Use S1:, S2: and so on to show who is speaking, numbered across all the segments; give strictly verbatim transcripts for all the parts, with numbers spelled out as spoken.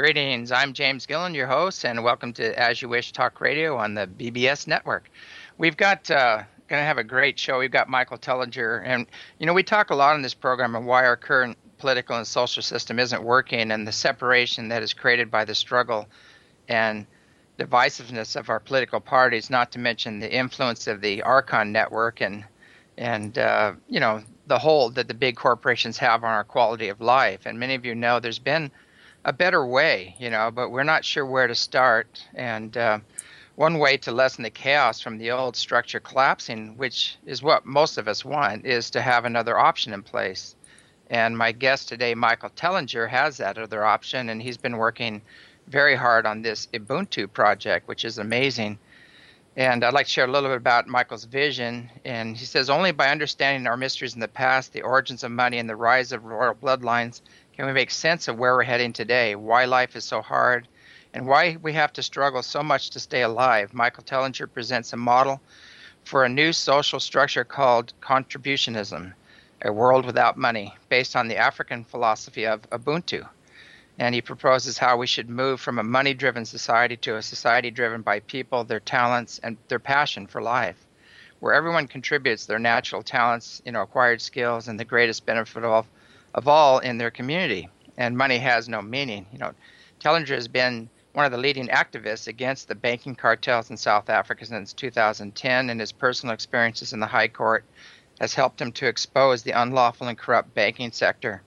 S1: Greetings. I'm James Gillen, your host, and welcome to As You Wish Talk Radio on the B B S network. We've got uh, going to have a great show. We've got Michael Tellinger, and you know we talk a lot on this program on why our current political and social system isn't working, and the separation that is created by the struggle and divisiveness of our political parties. Not to mention the influence of the Archon network and and uh, you know the hold that the big corporations have on our quality of life. And many of you know there's been a better way, you know, but we're not sure where to start. And uh, one way to lessen the chaos from the old structure collapsing, which is what most of us want, is to have another option in place. And my guest today, Michael Tellinger, has that other option, and he's been working very hard on this Ubuntu project, which is amazing. And I'd like to share a little bit about Michael's vision. And he says, only by understanding our mysteries in the past, the origins of money, and the rise of royal bloodlines, can we make sense of where we're heading today, why life is so hard, and why we have to struggle so much to stay alive. Michael Tellinger presents a model for a new social structure called contributionism, a world without money, based on the African philosophy of Ubuntu. And he proposes how we should move from a money-driven society to a society driven by people, their talents, and their passion for life, where everyone contributes their natural talents, you know, acquired skills, and the greatest benefit of all of all in their community, and money has no meaning. You know, Tellinger has been one of the leading activists against the banking cartels in South Africa since two thousand ten, and his personal experiences in the High Court has helped him to expose the unlawful and corrupt banking sector.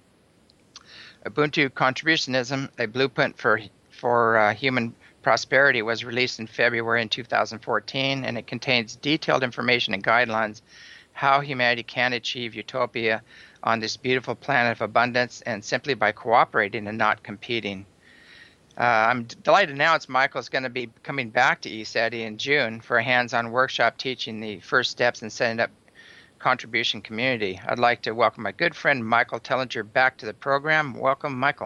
S1: Ubuntu Contributionism, a blueprint for for uh, human prosperity, was released in February in two thousand fourteen, and it contains detailed information and guidelines how humanity can achieve utopia on this beautiful planet of abundance, and simply by cooperating and not competing. Uh, I'm delighted to announce Michael is going to be coming back to ECETI in June for a hands-on workshop teaching the first steps in setting up contribution community. I'd like to welcome my good friend Michael Tellinger back to the program. Welcome, Michael.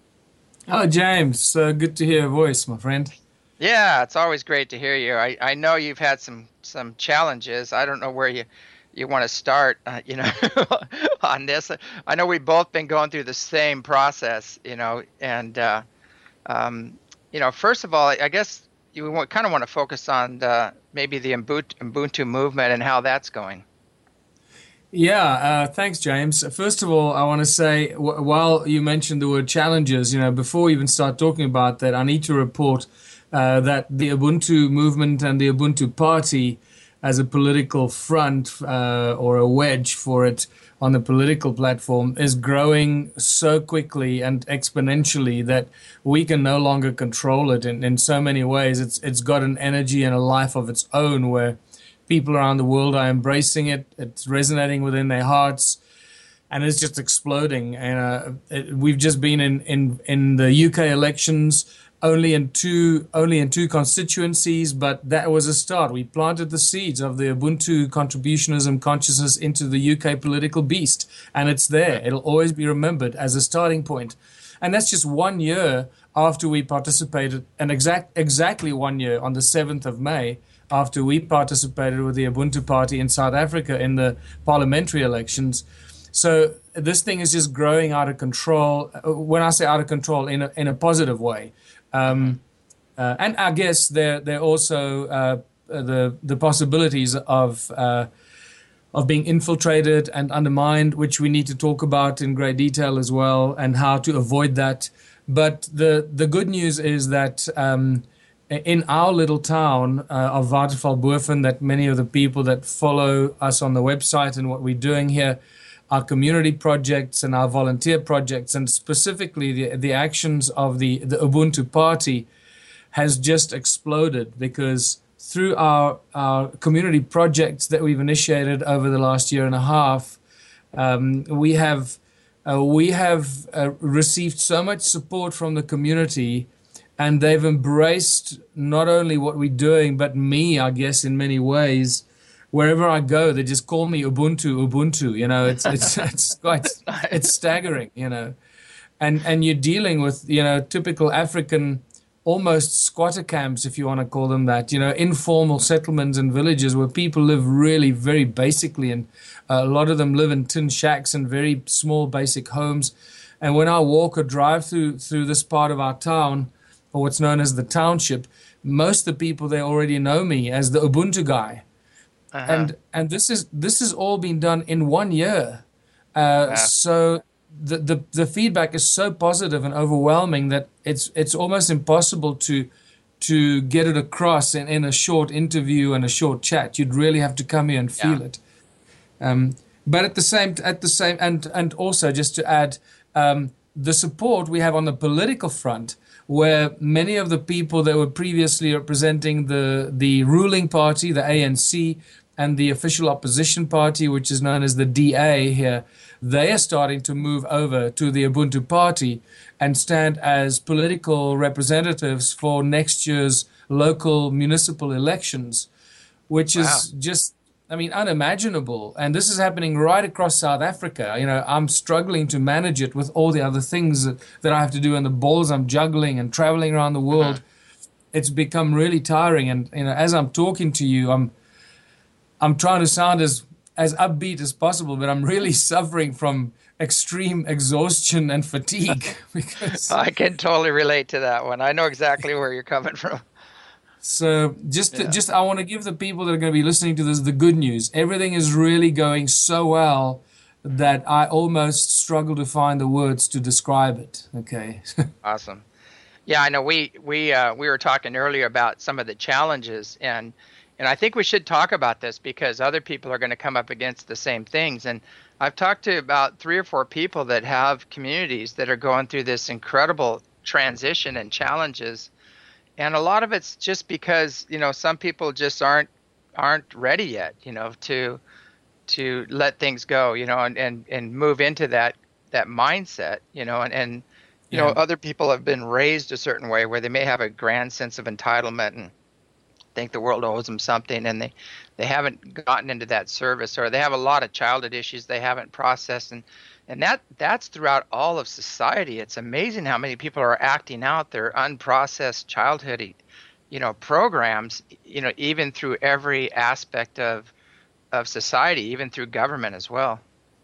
S2: Oh, James, uh, good to hear your voice, my friend.
S1: Yeah, it's always great to hear you. I, I know you've had some, some challenges. I don't know where you you want to start, uh, you know, on this. I know we've both been going through the same process, you know, and, uh, um, you know, first of all, I guess you want, kind of want to focus on the, maybe the Ubuntu, Ubuntu movement and how that's going.
S2: Yeah, uh, thanks, James. First of all, I want to say, w- while you mentioned the word challenges, you know, before we even start talking about that, I need to report uh, that the Ubuntu movement and the Ubuntu party as a political front uh, or a wedge for it on the political platform is growing so quickly and exponentially that we can no longer control it in, in so many ways. It's It's got an energy and a life of its own where people around the world are embracing it. It's resonating within their hearts, and it's just exploding. And uh, it, we've just been in, in, in the U K elections, only in two only in two constituencies, but that was a start. We planted the seeds of the Ubuntu contributionism consciousness into the U K political beast, and it's there. It'll always be remembered as a starting point. And that's just one year after we participated, and exact exactly one year on the seventh of May, after we participated with the Ubuntu Party in South Africa in the parliamentary elections. So this thing is just growing out of control. When I say out of control, in a, in a positive way. Um, uh, and I guess there there also uh, the the possibilities of uh, of being infiltrated and undermined, which we need to talk about in great detail as well, and how to avoid that. But the the good news is that um, in our little town uh, of Waterval-Boven, that many of the people that follow us on the website and what we're doing here, our community projects and our volunteer projects, and specifically the, the actions of the, the Ubuntu party has just exploded, because through our, our community projects that we've initiated over the last year and a half, um, we have, uh, we have uh, received so much support from the community, and they've embraced not only what we're doing, but me, I guess, in many ways. Wherever I go, they just call me Ubuntu, Ubuntu. You know, it's it's it's quite it's staggering. You know, and and you're dealing with you know typical African, almost squatter camps, if you want to call them that. You know, informal settlements and villages where people live really very basically, and a lot of them live in tin shacks and very small basic homes. And when I walk or drive through through this part of our town, or what's known as the township, most of the people there already know me as the Ubuntu guy.
S1: Uh-huh.
S2: And and this is this has all been done in one year. Uh,
S1: Wow.
S2: so the, the the feedback is so positive and overwhelming that it's it's almost impossible to to get it across in, in a short interview and a short chat. You'd really have to come here and feel
S1: Yeah.
S2: it. Um, but at the same at the same and and also just to add, um, the support we have on the political front, where many of the people that were previously representing the the ruling party, the A N C, and the official opposition party, which is known as the D A here, they are starting to move over to the Ubuntu party and stand as political representatives for next year's local municipal elections, which
S1: Wow.
S2: is just, I mean, unimaginable. And this is happening right across South Africa. You know, I'm struggling to manage it with all the other things that, that I have to do and the balls I'm juggling and traveling around the world.
S1: Uh-huh.
S2: It's become really tiring. And, you know, as I'm talking to you, I'm I'm trying to sound as as upbeat as possible, but I'm really suffering from extreme exhaustion and fatigue because
S1: I can totally relate to that one. I know exactly where you're coming from.
S2: so just to,
S1: Yeah.
S2: just I want to give the people that are going to be listening to this the good news. Everything is really going so well that I almost struggle to find the words to describe it. Okay.
S1: Awesome. Yeah, I know we we uh, we were talking earlier about some of the challenges, and and I think we should talk about this because other people are going to come up against the same things. And I've talked to about three or four people that have communities that are going through this incredible transition and challenges. And a lot of it's just because, you know, some people just aren't aren't ready yet, you know, to to let things go, you know, and, and, and move into that that mindset, you know, and, and you know,
S2: Yeah.
S1: other people have been raised a certain way where they may have a grand sense of entitlement and think the world owes them something, and they, they haven't gotten into that service, or they have a lot of childhood issues they haven't processed, and and that that's throughout all of society. It's amazing how many people are acting out their unprocessed childhood, you know, programs, you know, even through every aspect of of society, even through government as well.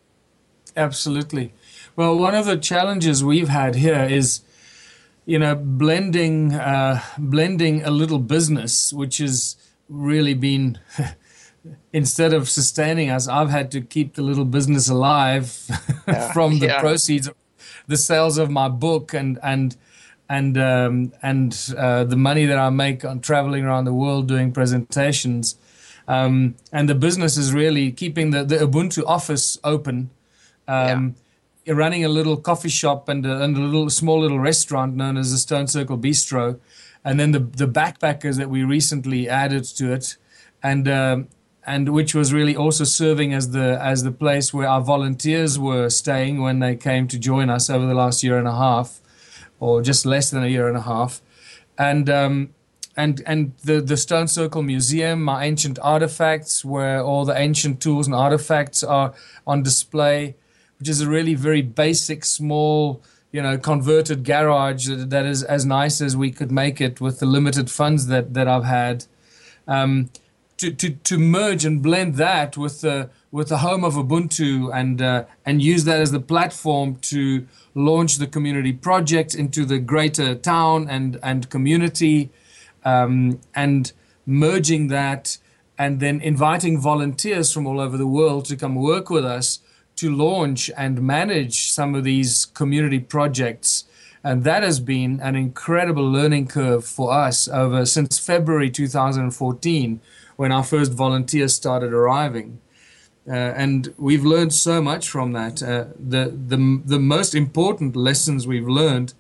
S2: Absolutely. Well, one of the challenges we've had here is, you know, blending uh, blending a little business, which has really been, instead of sustaining us, I've had to keep the little business alive
S1: Yeah.
S2: from the
S1: Yeah.
S2: proceeds of the sales of my book and and and um, and uh, the money that I make on traveling around the world doing presentations. Um, and the business is really keeping the, the Ubuntu office open. Um, running a little coffee shop and a, and a little small little restaurant known as the Stone Circle Bistro, and then the the backpackers that we recently added to it, and um, and which was really also serving as the as the place where our volunteers were staying when they came to join us over the last year and a half, or just less than a year and a half, and. Um, And and the, the Stone Circle Museum, my ancient artifacts, where all the ancient tools and artifacts are on display, which is a really very basic, small, you know, converted garage that, that is as nice as we could make it with the limited funds that, that I've had. Um, to, to, to merge and blend that with the with the home of Ubuntu and uh, and use that as the platform to launch the community project into the greater town and and community. Um, and merging that and then inviting volunteers from all over the world to come work with us to launch and manage some of these community projects. And that has been an incredible learning curve for us over since February two thousand fourteen, when our first volunteers started arriving. Uh, and we've learned so much from that. Uh, the, the, the most important lessons we've learned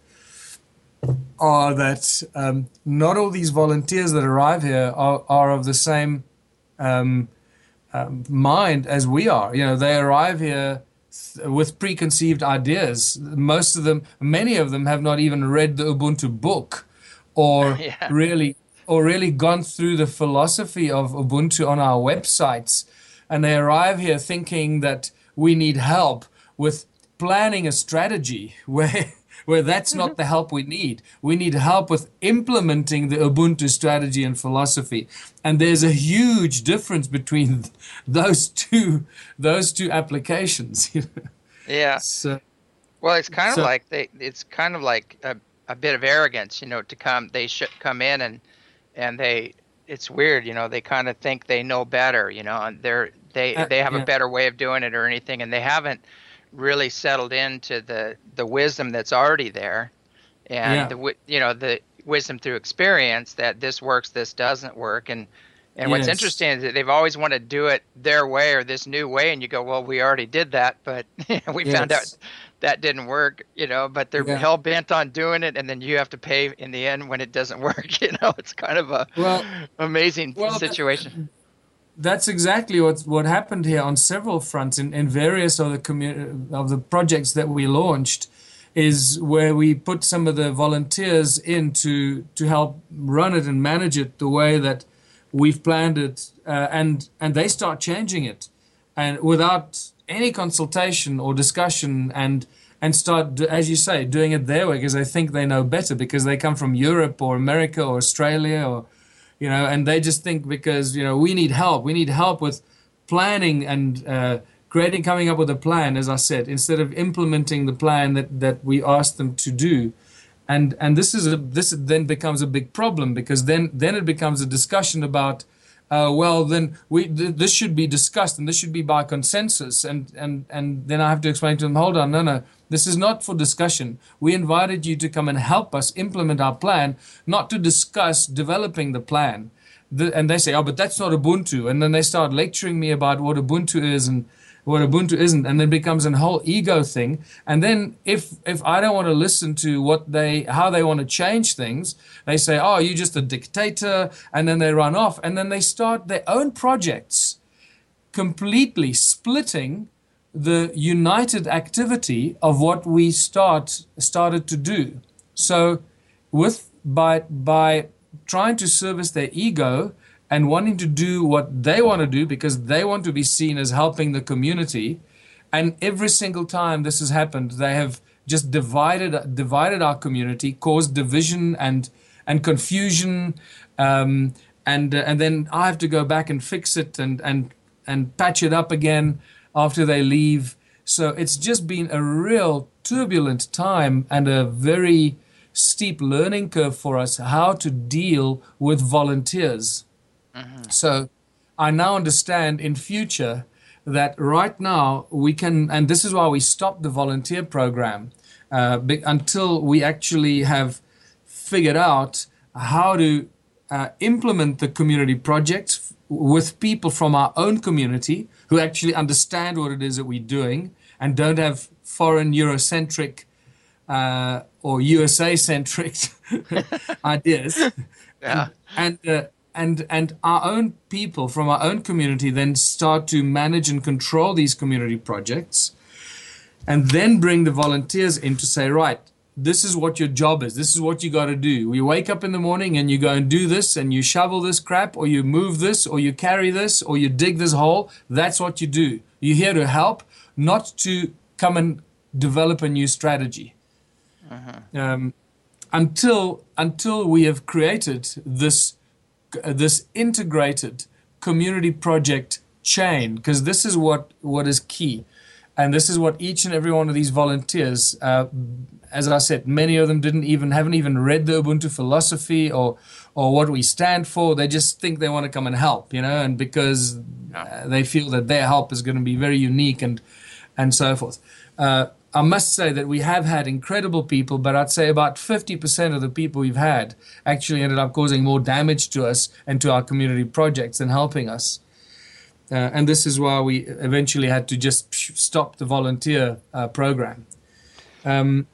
S2: are that um, not all these volunteers that arrive here are, are of the same um, um, mind as we are. You know, they arrive here th- with preconceived ideas. Most of them, many of them have not even read the Ubuntu book or
S1: Yeah.
S2: really or really gone through the philosophy of Ubuntu on our websites. And they arrive here thinking that we need help with planning a strategy where where that's not the help we need. We need help with implementing the Ubuntu strategy and philosophy. And there's a huge difference between those two those two applications.
S1: Yeah.
S2: So,
S1: Well, it's kind of
S2: So
S1: like they. It's kind of like a, a bit of arrogance, you know, to come. They should come in and and they. It's weird, you know. They kind of think they know better, you know, and they're they
S2: uh,
S1: they have a
S2: yeah,
S1: better way of doing it or anything, and they haven't really settled into the the wisdom that's already there, and
S2: yeah,
S1: the wi- you know the wisdom through experience that this works, this doesn't work, and and what's
S2: yes,
S1: interesting is that they've always wanted to do it their way or this new way, and you go, well, we already did that, but we found out
S2: yes,
S1: that didn't work, you know, but they're
S2: yeah.
S1: hell bent on doing it, and then you have to pay in the end when it doesn't work. You know, it's kind of a
S2: Well,
S1: amazing
S2: well, that,
S1: situation.
S2: that's exactly what what happened here on several fronts in, in various of the commu- of the projects that we launched, is where we put some of the volunteers in to to help run it and manage it the way that we've planned it, uh, and and they start changing it, and without any consultation or discussion, and and start, as you say, doing it their way because they think they know better because they come from Europe or America or Australia, or you know, and they just think because, you know, we need help, we need help with planning and uh, creating, coming up with a plan, as I said, instead of implementing the plan that, that we asked them to do. And and this is a, this then becomes a big problem because then then it becomes a discussion about, uh, well, then we th- this should be discussed and this should be by consensus, and and and then I have to explain to them, hold on, no, no, this is not for discussion. We invited you to come and help us implement our plan, not to discuss developing the plan. The, and they say, oh, but that's not Ubuntu, and then they start lecturing me about what Ubuntu is and what Ubuntu isn't, and then becomes a whole ego thing. And then if if I don't want to listen to what they how they want to change things, they say, oh, you're just a dictator, and then they run off, and then they start their own projects, completely splitting the united activity of what we start started to do. So with by by trying to service their ego and wanting to do what they want to do because they want to be seen as helping the community. And every single time this has happened, they have just divided divided our community, caused division and and confusion, um, and uh, and then I have to go back and fix it and and and patch it up again after they leave. So it's just been a real turbulent time and a very steep learning curve for us how to deal with volunteers.
S1: Mm-hmm.
S2: So I now understand in future that right now we can, and this is why we stopped the volunteer program uh, be, until we actually have figured out how to uh, implement the community projects with people from our own community who actually understand what it is that we're doing and don't have foreign Eurocentric uh, or U S A-centric ideas.
S1: Yeah.
S2: And, and uh, and and our own people from our own community then start to manage and control these community projects, and then bring the volunteers in to say, right, this is what your job is, this is what you got to do. You wake up in the morning and you go and do this, and you shovel this crap, or you move this, or you carry this, or you dig this hole. That's what you do. You're here to help, not to come and develop a new strategy.
S1: Uh-huh.
S2: um, until until we have created this this integrated community project chain, because this is what, what is key. And this is what each and every one of these volunteers, uh, as I said, many of them didn't even, haven't even read the Ubuntu philosophy or, or what we stand for. They just think they want to come and help, you know, and because uh, they feel that their help is going to be very unique and, and so forth. Uh, I must say that we have had incredible people, but I'd say about fifty percent of the people we've had actually ended up causing more damage to us and to our community projects than helping us. Uh, and this is why we eventually had to just stop the volunteer uh, program. Um,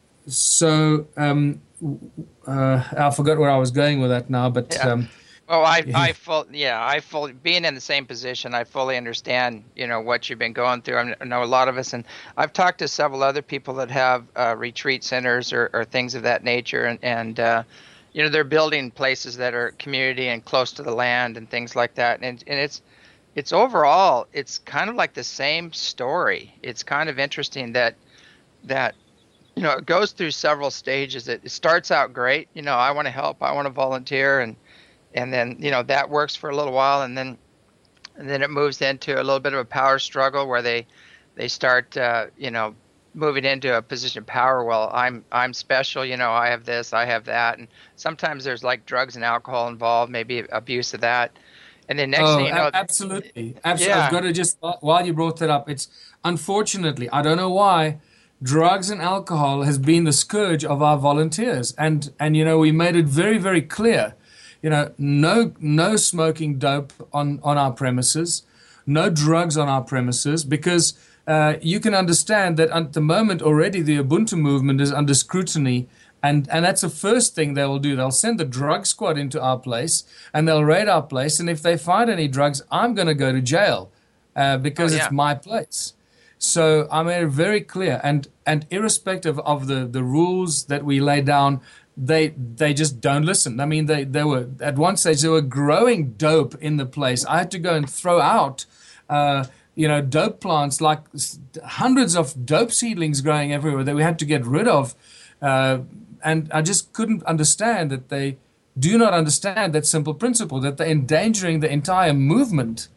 S2: so um, uh, I forgot where I was going with that now, but...
S1: Yeah.
S2: Um,
S1: Well, I,
S2: yeah.
S1: I full, yeah, I fully, being in the same position, I fully understand, you know, what you've been going through. I know a lot of us, and I've talked to several other people that have uh, retreat centers or, or things of that nature, and, and uh, you know, they're building places that are community and close to the land and things like that. And and it's, it's overall, it's kind of like the same story. It's kind of interesting that, that, you know, it goes through several stages. It, it starts out great. You know, I want to help, I want to volunteer, and And then, you know, that works for a little while, and then and then it moves into a little bit of a power struggle where they they start, uh, you know, moving into a position of power. Well, I'm I'm special, you know, I have this, I have that, and sometimes there's like drugs and alcohol involved, maybe abuse of that, and then next thing
S2: Oh,
S1: you
S2: a-
S1: know,
S2: absolutely. Absolutely. I've
S1: yeah,
S2: got to just, while you brought that up, it's unfortunately, I don't know why, drugs and alcohol has been the scourge of our volunteers. And, and, you know, we made it very, very clear, you know, no, no smoking dope on, on our premises, no drugs on our premises, because uh, you can understand that at the moment already the Ubuntu movement is under scrutiny. And, and that's the first thing they will do. They'll send the drug squad into our place and they'll raid our place. And if they find any drugs, I'm going to go to jail uh,
S1: oh
S2: because it's
S1: yeah,
S2: my place. So I made it very clear. And, and irrespective of the, the rules that we lay down, they they just don't listen. I mean, they, they were at one stage, they were growing dope in the place. I had to go and throw out uh, you know, dope plants, like hundreds of dope seedlings growing everywhere that we had to get rid of. Uh, and I just couldn't understand that they do not understand that simple principle, that they're endangering the entire movement.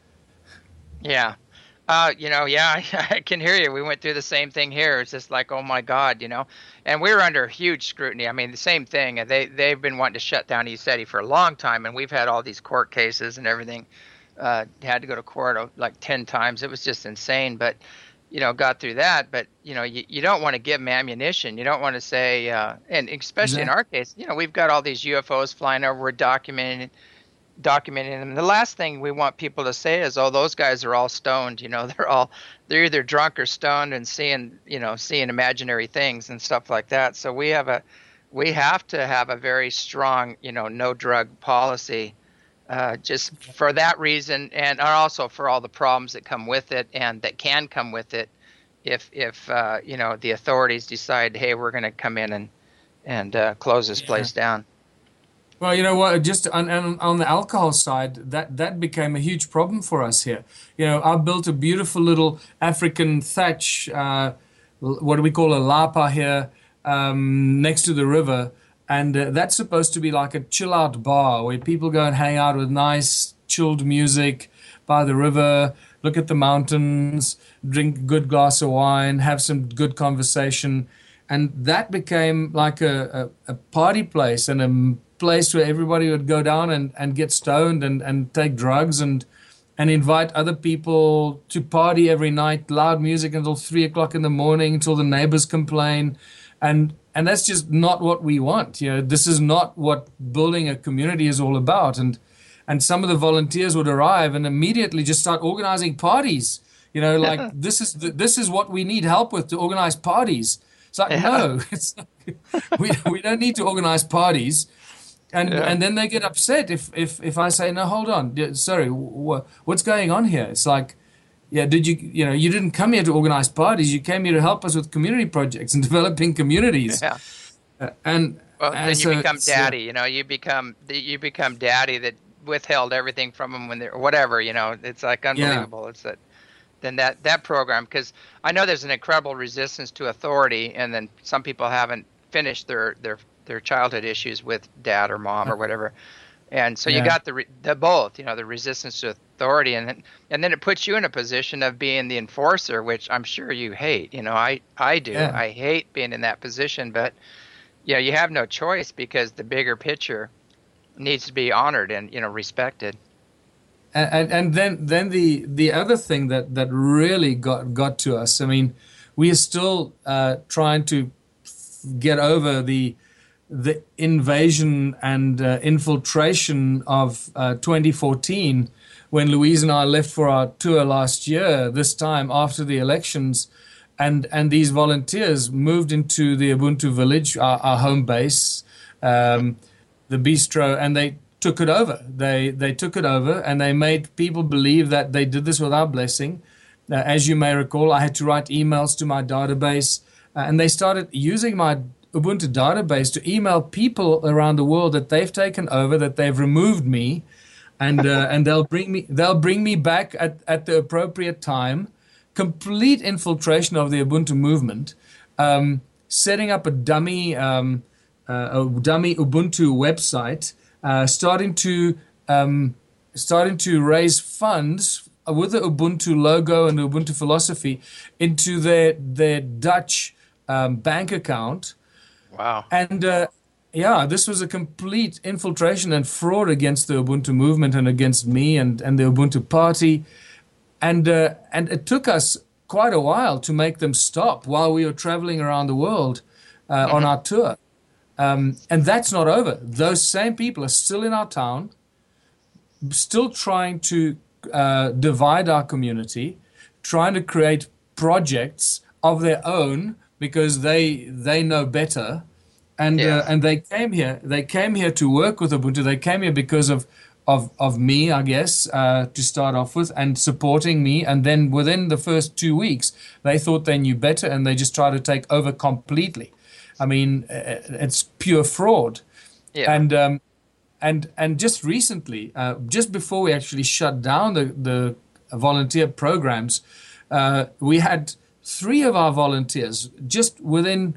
S1: yeah. Uh, you know, yeah, I, I can hear you. We went through the same thing here. It's just like, oh my God, you know, and we were under huge scrutiny. I mean, the same thing. And they they've been wanting to shut down ECETI for a long time, and we've had all these court cases and everything. Uh, had to go to court uh, like ten times. It was just insane. But you know, got through that. But you know, you, you don't want to give them ammunition. You don't want to say, uh, and especially in
S2: Exactly.
S1: our case, you know, we've got all these U F Os flying over. We're documenting documenting them. The last thing we want people to say is, "Oh, those guys are all stoned." You know, they're all they're either drunk or stoned and seeing you know seeing imaginary things and stuff like that. So we have a we have to have a very strong you know no drug policy, uh, just for that reason, and also for all the problems that come with it and that can come with it if if uh, you know the authorities decide, hey, we're going to come in and and uh, close this
S2: Yeah.
S1: place down.
S2: Well, you know what? Just on, on on the alcohol side, that that became a huge problem for us here. You know, I built a beautiful little African thatch. Uh, l- what do we call a lapa here, um, next to the river, and uh, that's supposed to be like a chill out bar where people go and hang out with nice chilled music by the river, look at the mountains, drink a good glass of wine, have some good conversation. And that became like a, a, a party place and a m- place where everybody would go down and, and get stoned and, and take drugs and and invite other people to party every night, loud music until three o'clock in the morning, until the neighbors complain. And and that's just not what we want. You know, this is not what building a community is all about. And and some of the volunteers would arrive and immediately just start organizing parties. You know, like this is the, this is what we need help with, to organize parties. It's like,
S1: Yeah,
S2: no, it's like, we we don't need to organize parties. And
S1: yeah,
S2: and then they get upset if if if I say, no, hold on, yeah, sorry, wh- what's going on here? It's like, yeah, did you you know you didn't come here to organize parties. You came here to help us with community projects and developing communities.
S1: yeah.
S2: Uh, and
S1: Well, then
S2: and
S1: you
S2: so
S1: become
S2: it's, uh,
S1: daddy. You know, you become you become daddy that withheld everything from them when they're whatever. You know, it's like
S2: yeah,
S1: unbelievable. It's that then that that program, because I know there's an incredible resistance to authority, and then some people haven't finished their their their childhood issues with dad or mom or whatever, and so you
S2: yeah,
S1: got the re- the both. You know, the resistance to authority, and then and then it puts you in a position of being the enforcer, which I'm sure you hate. You know, I I do.
S2: yeah.
S1: I hate being in that position, but yeah, you have no choice because the bigger picture needs to be honored and you know respected.
S2: And, and and then then the the other thing that that really got got to us. I mean, we are still uh, trying to get over the the invasion and uh, infiltration of uh, twenty fourteen, when Louise and I left for our tour last year. This time after the elections, and and these volunteers moved into the Ubuntu village, our, our home base, um, the bistro, and they took it over. They they took it over, and they made people believe that they did this with our blessing. Uh, as you may recall, I had to write emails to my database, uh, and they started using my Ubuntu database to email people around the world that they've taken over, that they've removed me, and uh, and they'll bring me they'll bring me back at, at the appropriate time. Complete infiltration of the Ubuntu movement, um, setting up a dummy um, uh, a dummy Ubuntu website, uh, starting to um, starting to raise funds with the Ubuntu logo and the Ubuntu philosophy into their their Dutch um, bank account.
S1: Wow.
S2: And uh, yeah, this was a complete infiltration and fraud against the Ubuntu movement and against me and, and the Ubuntu party. And uh, and it took us quite a while to make them stop while we were traveling around the world uh, mm-hmm. on our tour. Um, and that's not over. Those same people are still in our town, still trying to uh, divide our community, trying to create projects of their own because they they know better. And
S1: yeah.
S2: uh, and they came here. They came here to work with Ubuntu. They came here because of of of me, I guess, uh, to start off with, and supporting me. And then within the first two weeks, they thought they knew better, and they just tried to take over completely. I mean, it's pure fraud.
S1: Yeah.
S2: And um, and and just recently, uh, just before we actually shut down the the volunteer programs, uh, we had three of our volunteers just within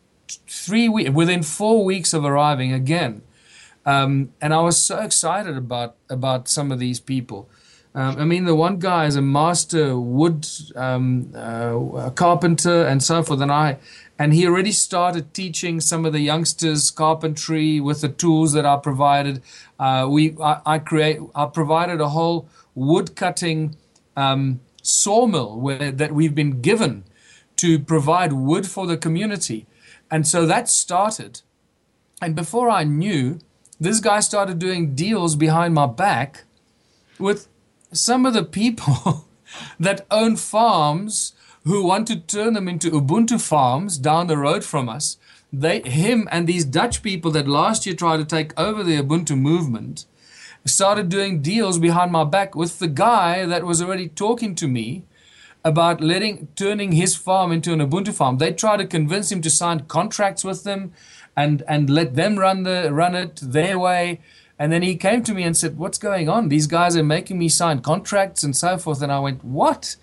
S2: three weeks, within four weeks of arriving again. Um, and I was so excited about about some of these people. Um, I mean, the one guy is a master wood um, uh, carpenter and so forth, and I, and he already started teaching some of the youngsters carpentry with the tools that I provided. Uh, we, I, I create, I provided a whole wood cutting um, sawmill where that we've been given to provide wood for the community, and so that started. And before I knew, this guy started doing deals behind my back with some of the people that own farms who want to turn them into Ubuntu farms down the road from us. They, him and these Dutch people that last year tried to take over the Ubuntu movement started doing deals behind my back with the guy that was already talking to me about letting, turning his farm into an Ubuntu farm. They tried to convince him to sign contracts with them and, and let them run the, run it their way. And then he came to me and said, what's going on? These guys are making me sign contracts and so forth. And I went, what?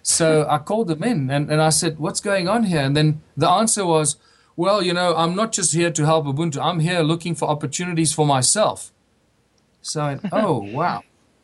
S2: So I called them in and, and I said, what's going on here? And then the answer was, well, you know, I'm not just here to help Ubuntu. I'm here looking for opportunities for myself. So I went, oh, wow.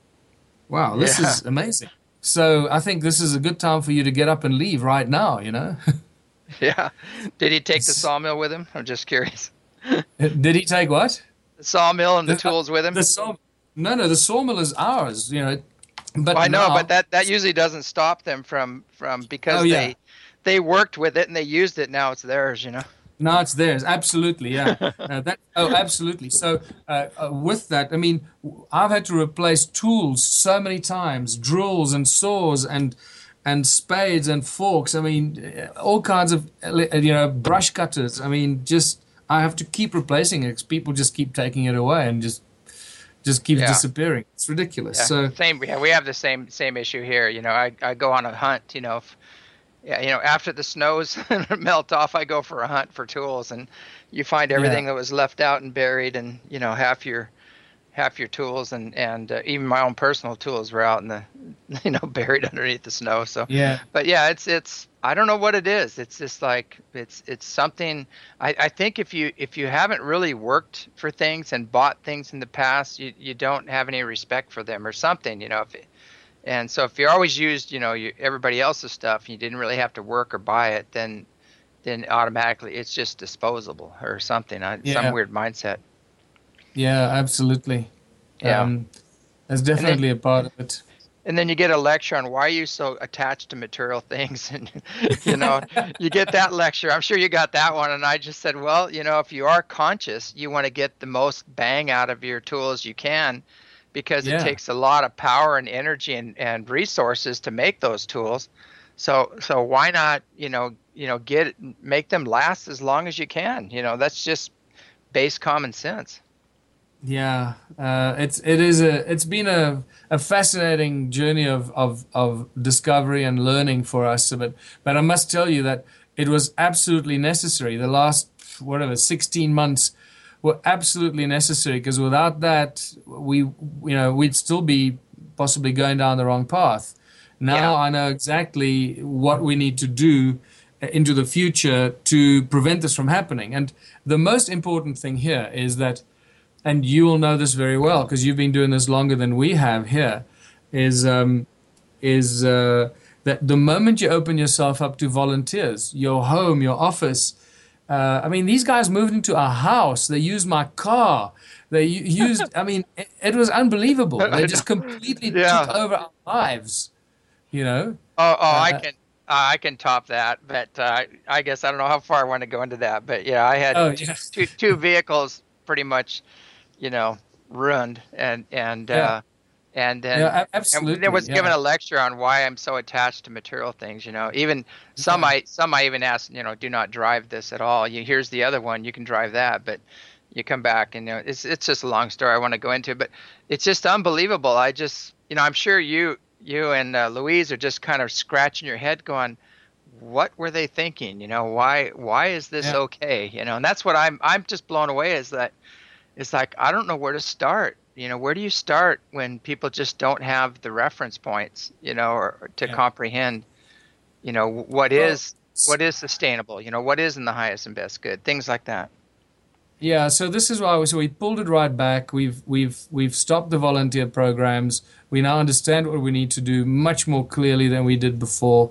S2: Wow, this yeah. is amazing. So I think this is a good time for you to get up and leave right now, you know?
S1: Yeah. Did he take the sawmill with him? I'm just curious.
S2: Did he take what?
S1: The sawmill and the, the tools with him?
S2: The saw, no, no, the sawmill is ours, you know. But
S1: well, I know,
S2: now,
S1: but that, that usually doesn't stop them from, from because oh, yeah. they they worked with it and they used it. Now it's theirs, you know.
S2: No, it's theirs. Absolutely, yeah. uh, that, oh, absolutely. So uh, uh, with that, I mean, I've had to replace tools so many times, drills and saws and and spades and forks. I mean, all kinds of, you know, brush cutters. I mean, just I have to keep replacing it because people just keep taking it away and just just keeps yeah. disappearing. It's ridiculous.
S1: Yeah.
S2: So
S1: same. Yeah, we have the same same issue here. You know, I, I go on a hunt. You know, if, yeah, you know, after the snows melt off, I go for a hunt for tools, and you find everything yeah. that was left out and buried, and you know, half your half your tools and and uh, even my own personal tools were out in the, you know, buried underneath the snow. So
S2: yeah,
S1: but yeah, it's it's I don't know what it is. It's just like it's it's something. I, I think if you if you haven't really worked for things and bought things in the past, you you don't have any respect for them or something. You know, if it, and so if you always used, you know, you, everybody else's stuff, and you didn't really have to work or buy it, then then automatically it's just disposable or something. I, yeah. Some weird mindset.
S2: Yeah, absolutely.
S1: Yeah,
S2: um, that's definitely
S1: then,
S2: a part of it.
S1: And then you get a lecture on why are you so attached to material things, and you know, you get that lecture. I'm sure you got that one, and I just said, well, you know, if you are conscious, you want to get the most bang out of your tools you can, because yeah. it takes a lot of power and energy and, and resources to make those tools. So so why not, you know, you know, get make them last as long as you can. You know, that's just base common sense.
S2: Yeah, uh, it's it is a it's been a, a fascinating journey of, of, of discovery and learning for us. But but I must tell you that it was absolutely necessary. The last whatever sixteen months were absolutely necessary, because without that, we you know we'd still be possibly going down the wrong path. Now yeah. I know exactly what we need to do into the future to prevent this from happening. And the most important thing here is that, and you will know this very well because you've been doing this longer than we have here, is um, is uh, that the moment you open yourself up to volunteers, your home, your office. Uh, I mean, these guys moved into our house. They used my car. They u- used. I mean, it, it was unbelievable. They just completely took
S1: Yeah.
S2: over our lives. You know.
S1: Oh, oh, I
S2: Uh,
S1: can, uh, I can top that. But uh, I guess I don't know how far I want to go into that. But yeah, I had
S2: oh
S1: two,
S2: yes.
S1: two, two vehicles pretty much, you know, ruined, and and
S2: Yeah.
S1: uh, and then
S2: Yeah. a-
S1: and there
S2: Absolutely.
S1: was given
S2: Yeah.
S1: a lecture on why I'm so attached to material things. You know, even some
S2: Yeah.
S1: I some I even asked, you know, do not drive this at all. You here's the other one, you can drive that, but you come back and you know it's it's just a long story I want to go into, but it's just unbelievable. I just you know I'm sure you you and uh, Louise are just kind of scratching your head, going, what were they thinking? You know, why why is this
S2: Yeah.
S1: okay? You know, and that's what I'm I'm just blown away is that it's like I don't know where to start. You know, where do you start when people just don't have the reference points, you know, or, or to
S2: Yeah.
S1: comprehend, you know, what
S2: Well.
S1: is what is sustainable, you know, what is in the highest and best good, things like that.
S2: Yeah, so this is why we, so we pulled it right back. We've we've we've stopped the volunteer programs. We now understand what we need to do much more clearly than we did before.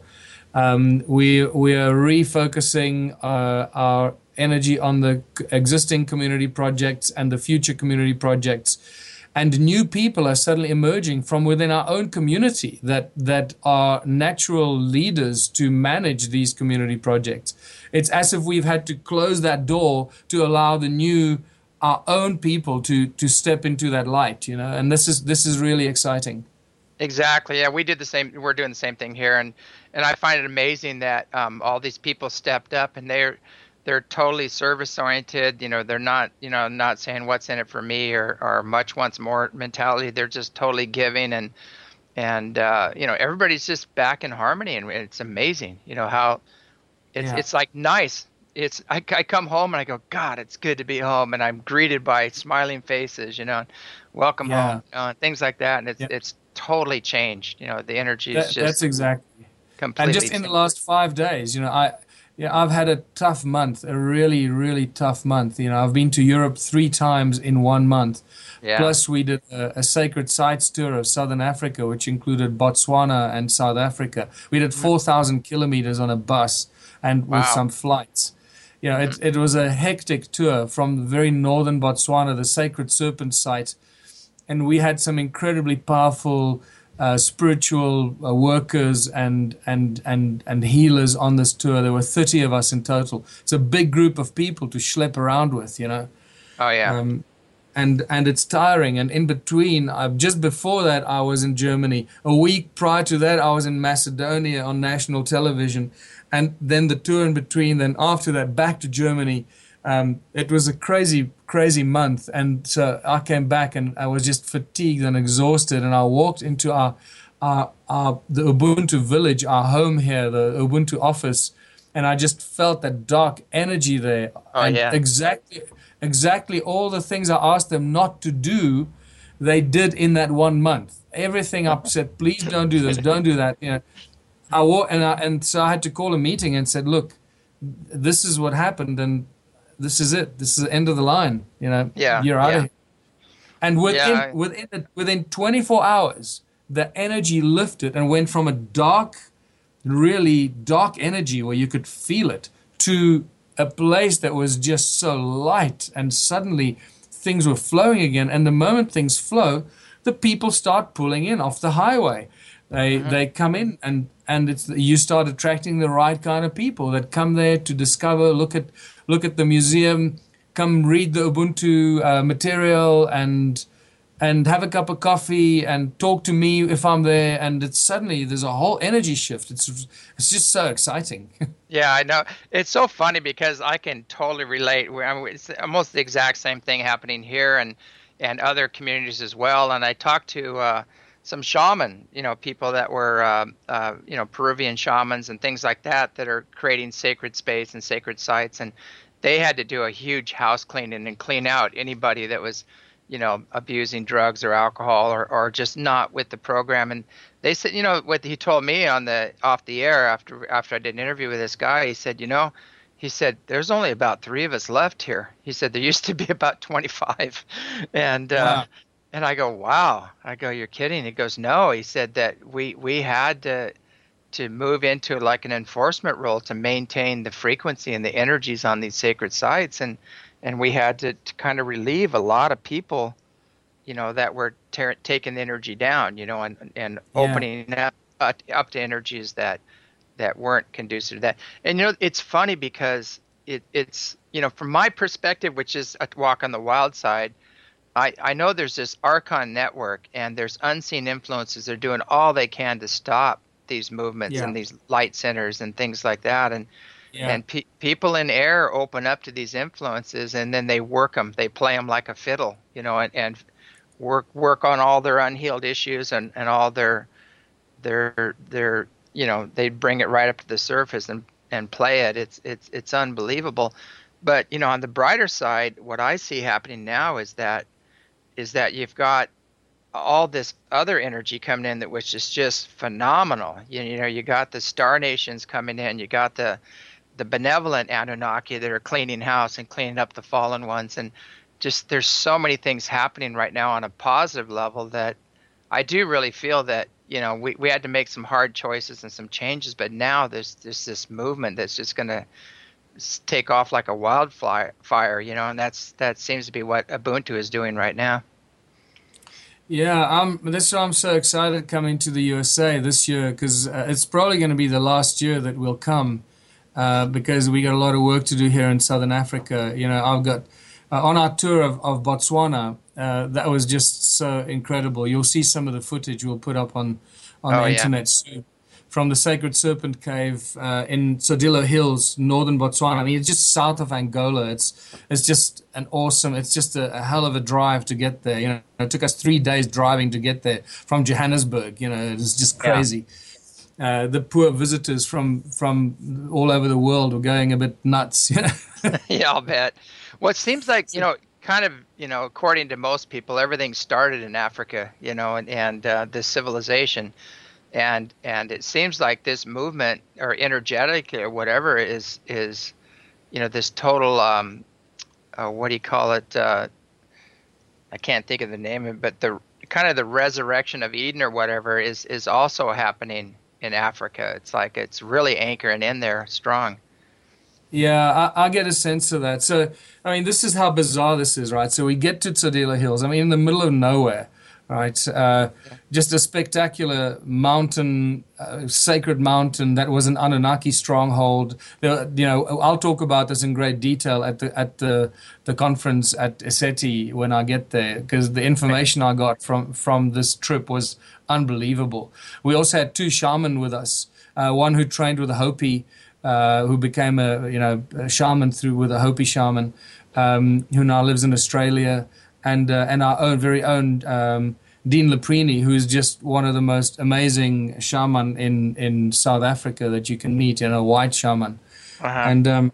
S2: Um, we we are refocusing uh, our energy on the c- existing community projects and the future community projects, and new people are suddenly emerging from within our own community that that are natural leaders to manage these community projects. It's as if we've had to close that door to allow the new, our own people to to step into that light, you know. And this is this is really exciting.
S1: Exactly. Yeah, we did the same. We're doing the same thing here, and and I find it amazing that um, all these people stepped up, and they're they're totally service oriented. You know, they're not you know not saying what's in it for me or or much wants more mentality. They're just totally giving, and and uh, you know everybody's just back in harmony, and it's amazing. You know how it's
S2: Yeah,
S1: it's like nice. It's I, I come home and I go, God, it's good to be home, and I'm greeted by smiling faces, you know, and welcome home,
S2: yeah,
S1: you know, and things like that, and it's
S2: yeah.
S1: it's totally changed. You know, the energy is
S2: That that's
S1: just
S2: exactly. And
S1: completely
S2: just in the
S1: changed.
S2: last five days, you know, I yeah, I've had a tough month, a really, really tough month. You know, I've been to Europe three times in one month.
S1: Yeah.
S2: Plus, we did a, a sacred sites tour of Southern Africa, which included Botswana and South Africa. We did
S1: Mhm.
S2: four thousand kilometers on a bus and with
S1: Wow.
S2: some flights. You know,
S1: Hmm.
S2: it, it was a hectic tour from very northern Botswana, the sacred serpent site, and we had some incredibly powerful uh, spiritual uh, workers and and and and healers on this tour. There were thirty of us in total. It's a big group of people to schlep around with, you know.
S1: Oh yeah.
S2: Um, and and it's tiring. And in between, uh, just before that, I was in Germany. A week prior to that, I was in Macedonia on national television, and then the tour in between. Then after that, back to Germany. Um, it was a crazy, crazy month, and so I came back and I was just fatigued and exhausted. And I walked into our, our, our the Ubuntu village, our home here, the Ubuntu office, and I just felt that dark energy there,
S1: Oh
S2: and
S1: yeah.
S2: exactly exactly all the things I asked them not to do, they did in that one month. Everything I said, please don't do this, don't do that. You know, I walk, and I, and so I had to call a meeting and said, look, this is what happened, and this is it. This is the end of the line. You know,
S1: Yeah.
S2: you're out of
S1: Yeah.
S2: here. And
S1: Yeah.
S2: within
S1: I-
S2: within within twenty-four hours, the energy lifted and went from a dark, really dark energy where you could feel it to a place that was just so light, and suddenly things were flowing again. And the moment things flow, the people start pulling in off the highway. They
S1: Mhm.
S2: they come in, and and it's you start attracting the right kind of people that come there to discover, look at look at the museum, come read the Ubuntu uh, material, and and have a cup of coffee and talk to me if I'm there. And it's suddenly there's a whole energy shift. It's it's just so exciting.
S1: Yeah, I know. It's so funny because I can totally relate. We- I mean, it's almost the exact same thing happening here and and other communities as well. And I talked to uh, some shaman, you know, people that were, uh, uh, you know, Peruvian shamans and things like that that are creating sacred space and sacred sites. And they had to do a huge house cleaning and clean out anybody that was, you know, abusing drugs or alcohol or, or just not with the program. And they said, you know, what he told me on the off the air after after I did an interview with this guy, he said, you know, he said there's only about three of us left here. He said there used to be about twenty-five, and uh,
S2: Wow.
S1: And I go, wow. I go, you're kidding. He goes, no. He said that we we had to to move into like an enforcement role to maintain the frequency and the energies on these sacred sites, and and we had to, to kind of relieve a lot of people, you know, that were ter- taking the energy down, you know, and and
S2: Yeah.
S1: opening up uh, up to energies that that weren't conducive to that. And you know, it's funny because it it's you know, from my perspective, which is a walk on the wild side, I, I know there's this Archon network and there's unseen influences. They're doing all they can to stop these movements
S2: Yeah.
S1: and these light centers and things like that. And
S2: Yeah.
S1: and pe- people in air open up to these influences and then they work them. They play them like a fiddle, you know, and, and work work on all their unhealed issues and, and all their their their you know, they bring it right up to the surface and and play it. It's it's it's unbelievable. But you know, on the brighter side, what I see happening now is that is that you've got all this other energy coming in that which is just phenomenal. You, you know, you got the star nations coming in, you got the the benevolent Anunnaki that are cleaning house and cleaning up the fallen ones, and just there's so many things happening right now on a positive level that I do really feel that, you know, we, we had to make some hard choices and some changes, but now there's there's this movement that's just going to take off like a wildfire, fire, you know, and that's that seems to be what Ubuntu is doing right now.
S2: Yeah, um, that's why I'm so excited coming to the U S A this year because uh, it's probably going to be the last year that we'll come uh, because we got a lot of work to do here in Southern Africa. You know, I've got uh, on our tour of, of Botswana, uh, that was just so incredible. You'll see some of the footage we'll put up on, on
S1: Oh
S2: the
S1: yeah.
S2: internet soon from the Sacred Serpent Cave uh, in Sodilo Hills, northern Botswana. I mean, it's just south of Angola. It's it's just an awesome. It's just a, a hell of a drive to get there. You know, it took us three days driving to get there from Johannesburg. You know, it was just
S1: Yeah.
S2: crazy. Uh, the poor visitors from from all over the world were going a bit nuts. You know.
S1: Yeah, I'll bet. Well, it seems like, you know, kind of, you know, according to most people, everything started in Africa, you know, and, and uh, this civilization. And and it seems like this movement or energetic or whatever is is, you know, this total um, uh, what do you call it? Uh, I can't think of the name of it, but the kind of the resurrection of Eden or whatever is is also happening in Africa. It's like it's really anchoring in there strong.
S2: Yeah, I, I get a sense of that. So, I mean, this is how bizarre this is, right? So we get to Tsadila Hills. I mean, in the middle of nowhere, right? Uh, just a spectacular mountain, uh, sacred mountain that was an Anunnaki stronghold. There, you know, I'll talk about this in great detail at the at the the conference at Eseti when I get there, because the information I got from from this trip was unbelievable. We also had two shaman with us. Uh, one who trained with a Hopi. Uh, who became a you know a shaman through with a Hopi shaman, um, who now lives in Australia, and uh, and our own very own um, Dean Leprini, who is just one of the most amazing shaman in, in South Africa that you can meet, you know, a white shaman,
S1: Uh-huh.
S2: and um,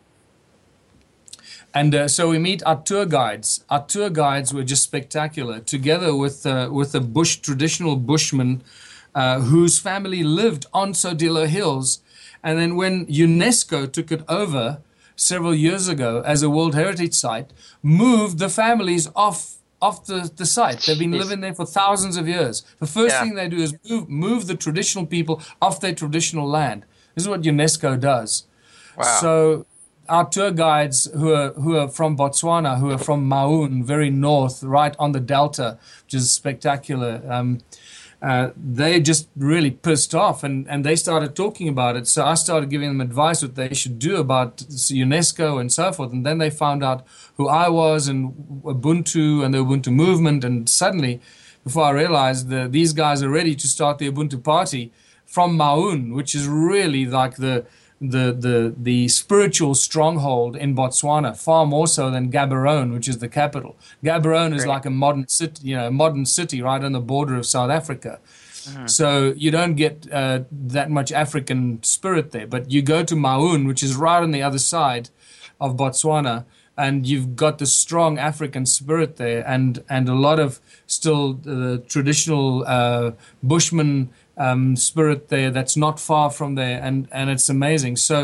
S2: and uh, so we meet our tour guides. Our tour guides were just spectacular, together with uh, with a bush traditional bushman uh, whose family lived on Sodilo Hills. And then when UNESCO took it over several years ago as a World Heritage Site, moved the families off off the, the site. They've been
S1: Jeez.
S2: living there for thousands of years. The first
S1: Yeah.
S2: thing they do is move, move the traditional people off their traditional land. This is what UNESCO does.
S1: Wow.
S2: So our tour guides who are who are from Botswana, who are from Maun, very north, right on the delta, which is spectacular. Um, uh, they just really pissed off, and, and they started talking about it. So I started giving them advice what they should do about UNESCO and so forth. And then they found out who I was and Ubuntu and the Ubuntu movement. And suddenly, before I realized, the, these guys are ready to start the Ubuntu party from Maun, which is really like the the the the spiritual stronghold in Botswana, far more so than Gaborone, which is the capital. Gaborone is
S1: Great.
S2: like a modern city, you know, a modern city right on the border of South Africa.
S1: Mm-hmm.
S2: So you don't get uh, that much African spirit there. But you go to Maun, which is right on the other side of Botswana, and you've got the strong African spirit there, and and a lot of still uh, traditional uh, Bushman um, spirit there that's not far from there, and and it's amazing. So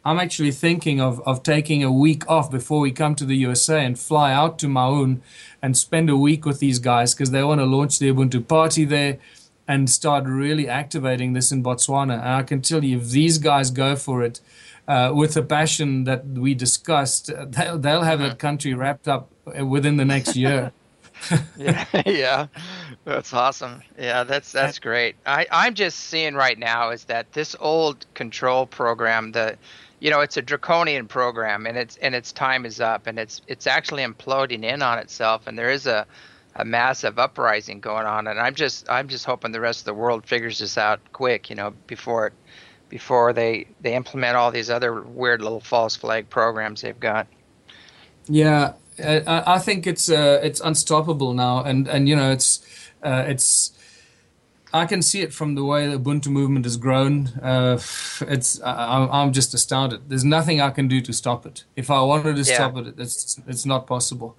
S2: I'm actually thinking of, of taking a week off before we come to the U S A and fly out to Maun and spend a week with these guys because they want to launch the Ubuntu party there and start really activating this in Botswana. And I can tell you, if these guys go for it uh, with the passion that we discussed, uh, they'll, they'll have that country wrapped up within the next year.
S1: Yeah, yeah, that's awesome. Yeah, that's that's great. I I'm just seeing right now is that this old control program, the, you know, it's a draconian program, and it's and its time is up, and it's it's actually imploding in on itself, and there is a a massive uprising going on, and I'm just I'm just hoping the rest of the world figures this out quick, you know, before it before they they implement all these other weird little false flag programs they've got.
S2: Yeah, I, I think it's uh, it's unstoppable now, and and you know it's uh, it's I can see it from the way the Ubuntu movement has grown. Uh, it's I, I'm just astounded. There's nothing I can do to stop it. If I wanted to
S1: Yeah.
S2: stop it, it's it's not possible.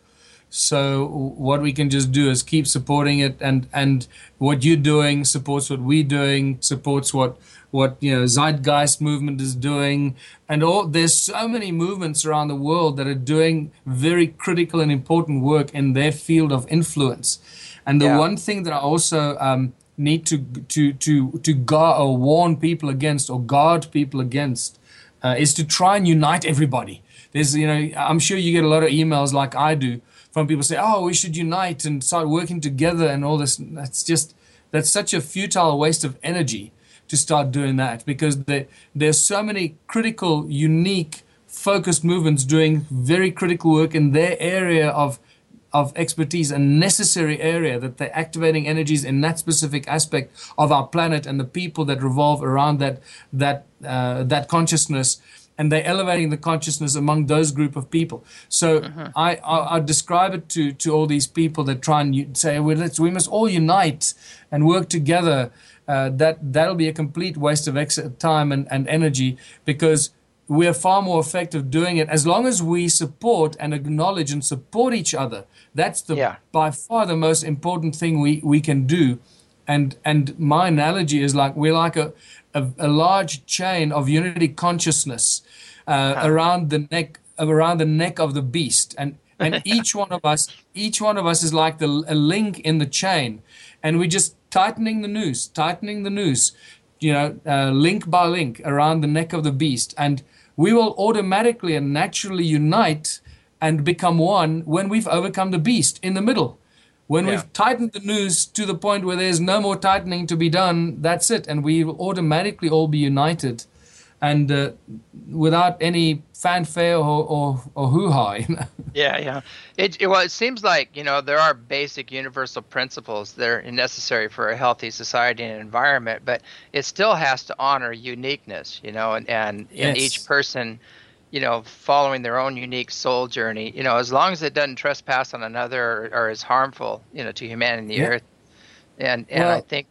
S2: So what we can just do is keep supporting it, and and what you're doing supports what we're doing, supports what what you know Zeitgeist movement is doing, and all there's so many movements around the world that are doing very critical and important work in their field of influence. And the
S1: Yeah.
S2: one thing that I also um, need to to to to guard or warn people against or guard people against uh, is to try and unite everybody. There's you know I'm sure you get a lot of emails like I do from people say, oh, we should unite and start working together and all this. That's just, that's such a futile waste of energy to start doing that, because there, there's so many critical, unique, focused movements doing very critical work in their area of of expertise, a necessary area, that they're activating energies in that specific aspect of our planet and the people that revolve around that that uh, that consciousness. And they're elevating the consciousness among those group of people. So uh-huh. I, I I describe it to to all these people that try and say, well, let's we must all unite and work together. Uh, that that'll be a complete waste of ex- time and, and energy, because we are far more effective doing it as long as we support and acknowledge and support each other. That's the
S1: Yeah.
S2: by far the most important thing we, we can do. And and my analogy is like we're like a a, a large chain of unity consciousness uh, huh. around the neck around the neck of the beast, and and each one of us each one of us is like the a link in the chain, and we're just tightening the noose, tightening the noose, you know, uh, link by link around the neck of the beast, and we will automatically and naturally unite and become one when we've overcome the beast in the middle. When yeah. we've tightened the noose to the point where there's no more tightening to be done, that's it. And we will automatically all be united, and uh, without any fanfare or, or, or hoo-ha. You know?
S1: Yeah, yeah. It, it, well, it seems like, you know, there are basic universal principles that are necessary for a healthy society and environment, but it still has to honor uniqueness, you know, and, and, yes. and each person, you know, following their own unique soul journey, you know, as long as it doesn't trespass on another or, or is harmful, you know, to humanity and the yeah. earth. And and well, I think,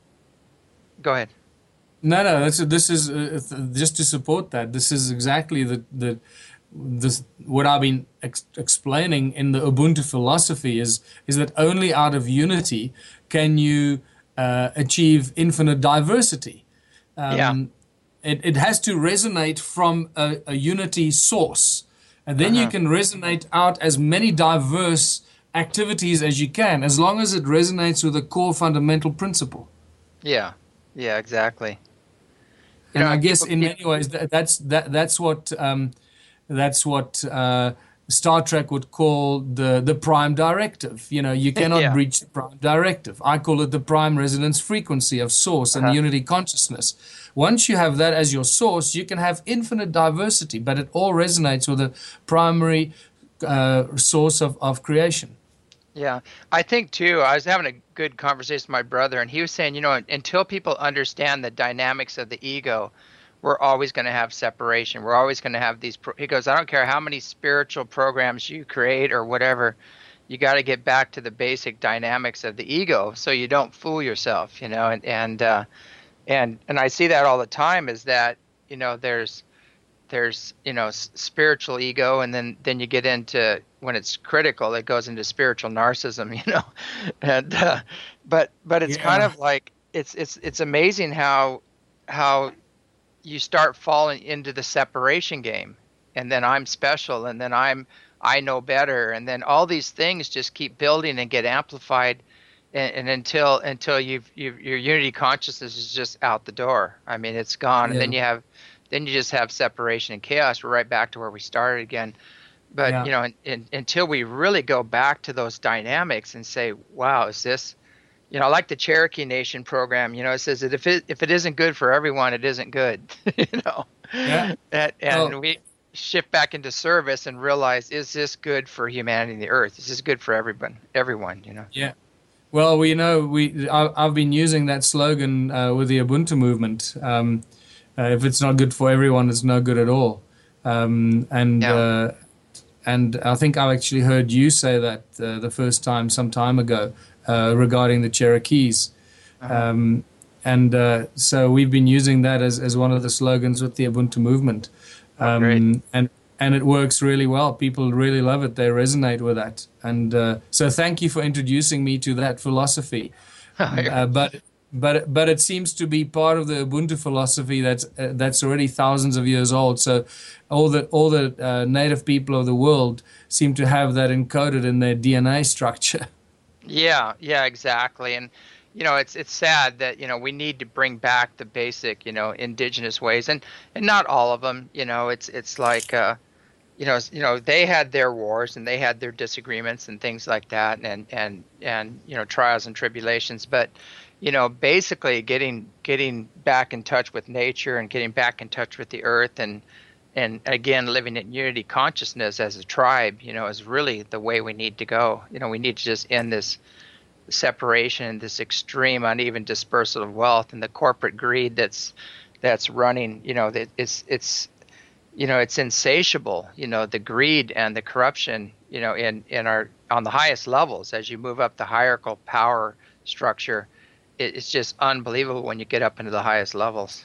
S1: go ahead.
S2: No, no, that's, this is uh, just to support that. This is exactly the, the this what I've been ex- explaining in the Ubuntu philosophy is is that only out of unity can you uh, achieve infinite diversity. Um, yeah. It, it has to resonate from a, a unity source. And then uh-huh. you can resonate out as many diverse activities as you can, as long as it resonates with a core fundamental principle.
S1: Yeah, yeah, exactly.
S2: You and know, I guess in many ways that, that's that that's what um, that's what uh, Star Trek would call the the prime directive. You know, you cannot yeah. breach the prime directive. I call it the prime resonance frequency of source and uh-huh. unity consciousness. Once you have that as your source, you can have infinite diversity, but it all resonates with the primary uh, source of, of creation.
S1: Yeah, I think too, I was having a good conversation with my brother, and he was saying, you know, until people understand the dynamics of the ego, we're always going to have separation. We're always going to have these, pro- he goes, I don't care how many spiritual programs you create or whatever, you got to get back to the basic dynamics of the ego so you don't fool yourself, you know, and, and, uh, and, and I see that all the time is that, you know, there's, there's, you know, s- spiritual ego, and then, then you get into, when it's critical, it goes into spiritual narcissism, you know, and, uh, but, but it's yeah. kind of like, it's, it's, it's amazing how, how you start falling into the separation game, and then I'm special, and then I'm I know better, and then all these things just keep building and get amplified, and, and until until you've, you've your unity consciousness is just out the door. I mean, it's gone, and
S2: Yeah.
S1: then you have then you just have separation and chaos. We're right back to where we started again. But
S2: Yeah.
S1: you know, in, in, until we really go back to those dynamics and say, "Wow, is this?" You know, like the Cherokee Nation program. You know, it says that if it if it isn't good for everyone, it isn't good. you know,
S2: Yeah.
S1: and, and
S2: Well,
S1: we shift back into service and realize, is this good for humanity and the earth? Is this good for everyone? Everyone, you know.
S2: yeah. Well, we know we. I, I've been using that slogan uh, with the Ubuntu movement. Um, uh, if it's not good for everyone, it's no good at all. Um, and
S1: Yeah.
S2: uh, and I think I actually heard you say that uh, the first time some time ago uh, regarding the Cherokees.
S1: Uh-huh.
S2: Um, and uh, so we've been using that as, as one of the slogans with the Ubuntu movement. Um,
S1: Oh, great.
S2: and and it works really well. People really love it. They resonate with that. And uh, so thank you for introducing me to that philosophy. Uh, but but but it seems to be part of the Ubuntu philosophy that's uh, that's already thousands of years old. So all the all the uh, native people of the world seem to have that encoded in their D N A structure.
S1: Yeah, yeah, exactly. And you know, it's it's sad that, you know, we need to bring back the basic, you know, indigenous ways, and and not all of them. You know, it's it's like uh you know, you know, they had their wars and they had their disagreements and things like that, and and and you know, trials and tribulations. But you know, basically getting getting back in touch with nature and getting back in touch with the earth, and and again living in unity consciousness as a tribe, you know, is really the way we need to go. You know, we need to just end this separation, this extreme uneven dispersal of wealth, and the corporate greed that's that's running. You know, that it's it's you know, it's insatiable. You know, the greed and the corruption. You know, in in our on the highest levels, as you move up the hierarchical power structure, it, it's just unbelievable when you get up into the highest levels.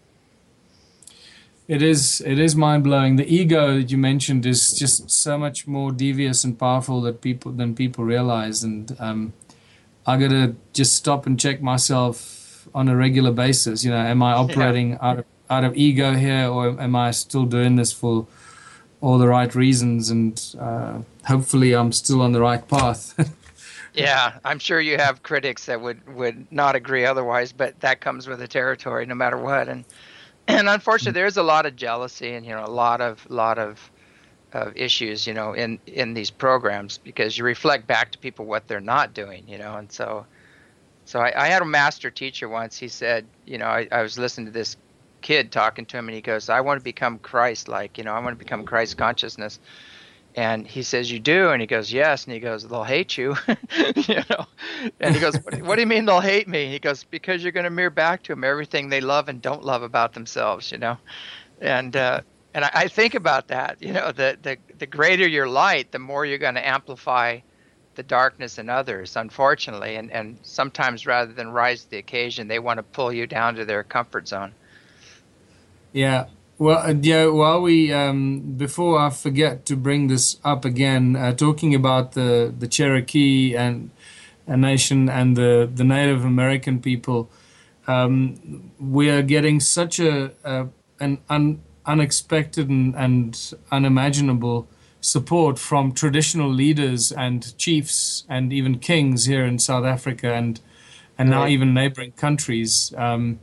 S2: It is it is mind blowing. The ego that you mentioned is just so much more devious and powerful that people than people realize. And um, I got to just stop and check myself on a regular basis. You know, am I operating yeah. out of out of ego here, or am I still doing this for all the right reasons? And uh, hopefully, I'm still on the right path.
S1: Yeah, I'm sure you have critics that would would not agree otherwise, but that comes with the territory, no matter what. And And unfortunately, there's a lot of jealousy and, you know, a lot of lot of, of issues, you know, in, in these programs, because you reflect back to people what they're not doing, you know. And so so I, I had a master teacher once. He said, you know, I, I was listening to this kid talking to him, and he goes, I want to become Christ-like, you know, I want to become Christ consciousness. And he says, you do? And he goes, yes. And he goes, they'll hate you, you know. And he goes, what, what do you mean they'll hate me? He goes, because you're going to mirror back to them everything they love and don't love about themselves, you know. And uh, and I, I think about that, you know, the, the, the greater your light, the more you're going to amplify the darkness in others, unfortunately. And, and sometimes rather than rise to the occasion, they want to pull you down to their comfort zone.
S2: Yeah. Well, uh, yeah, while we, um, before I forget to bring this up again, uh, talking about the, the Cherokee and a nation and the, the Native American people, um, we are getting such a, a an un, unexpected and, and unimaginable support from traditional leaders and chiefs and even kings here in South Africa and and now even neighboring countries. Um,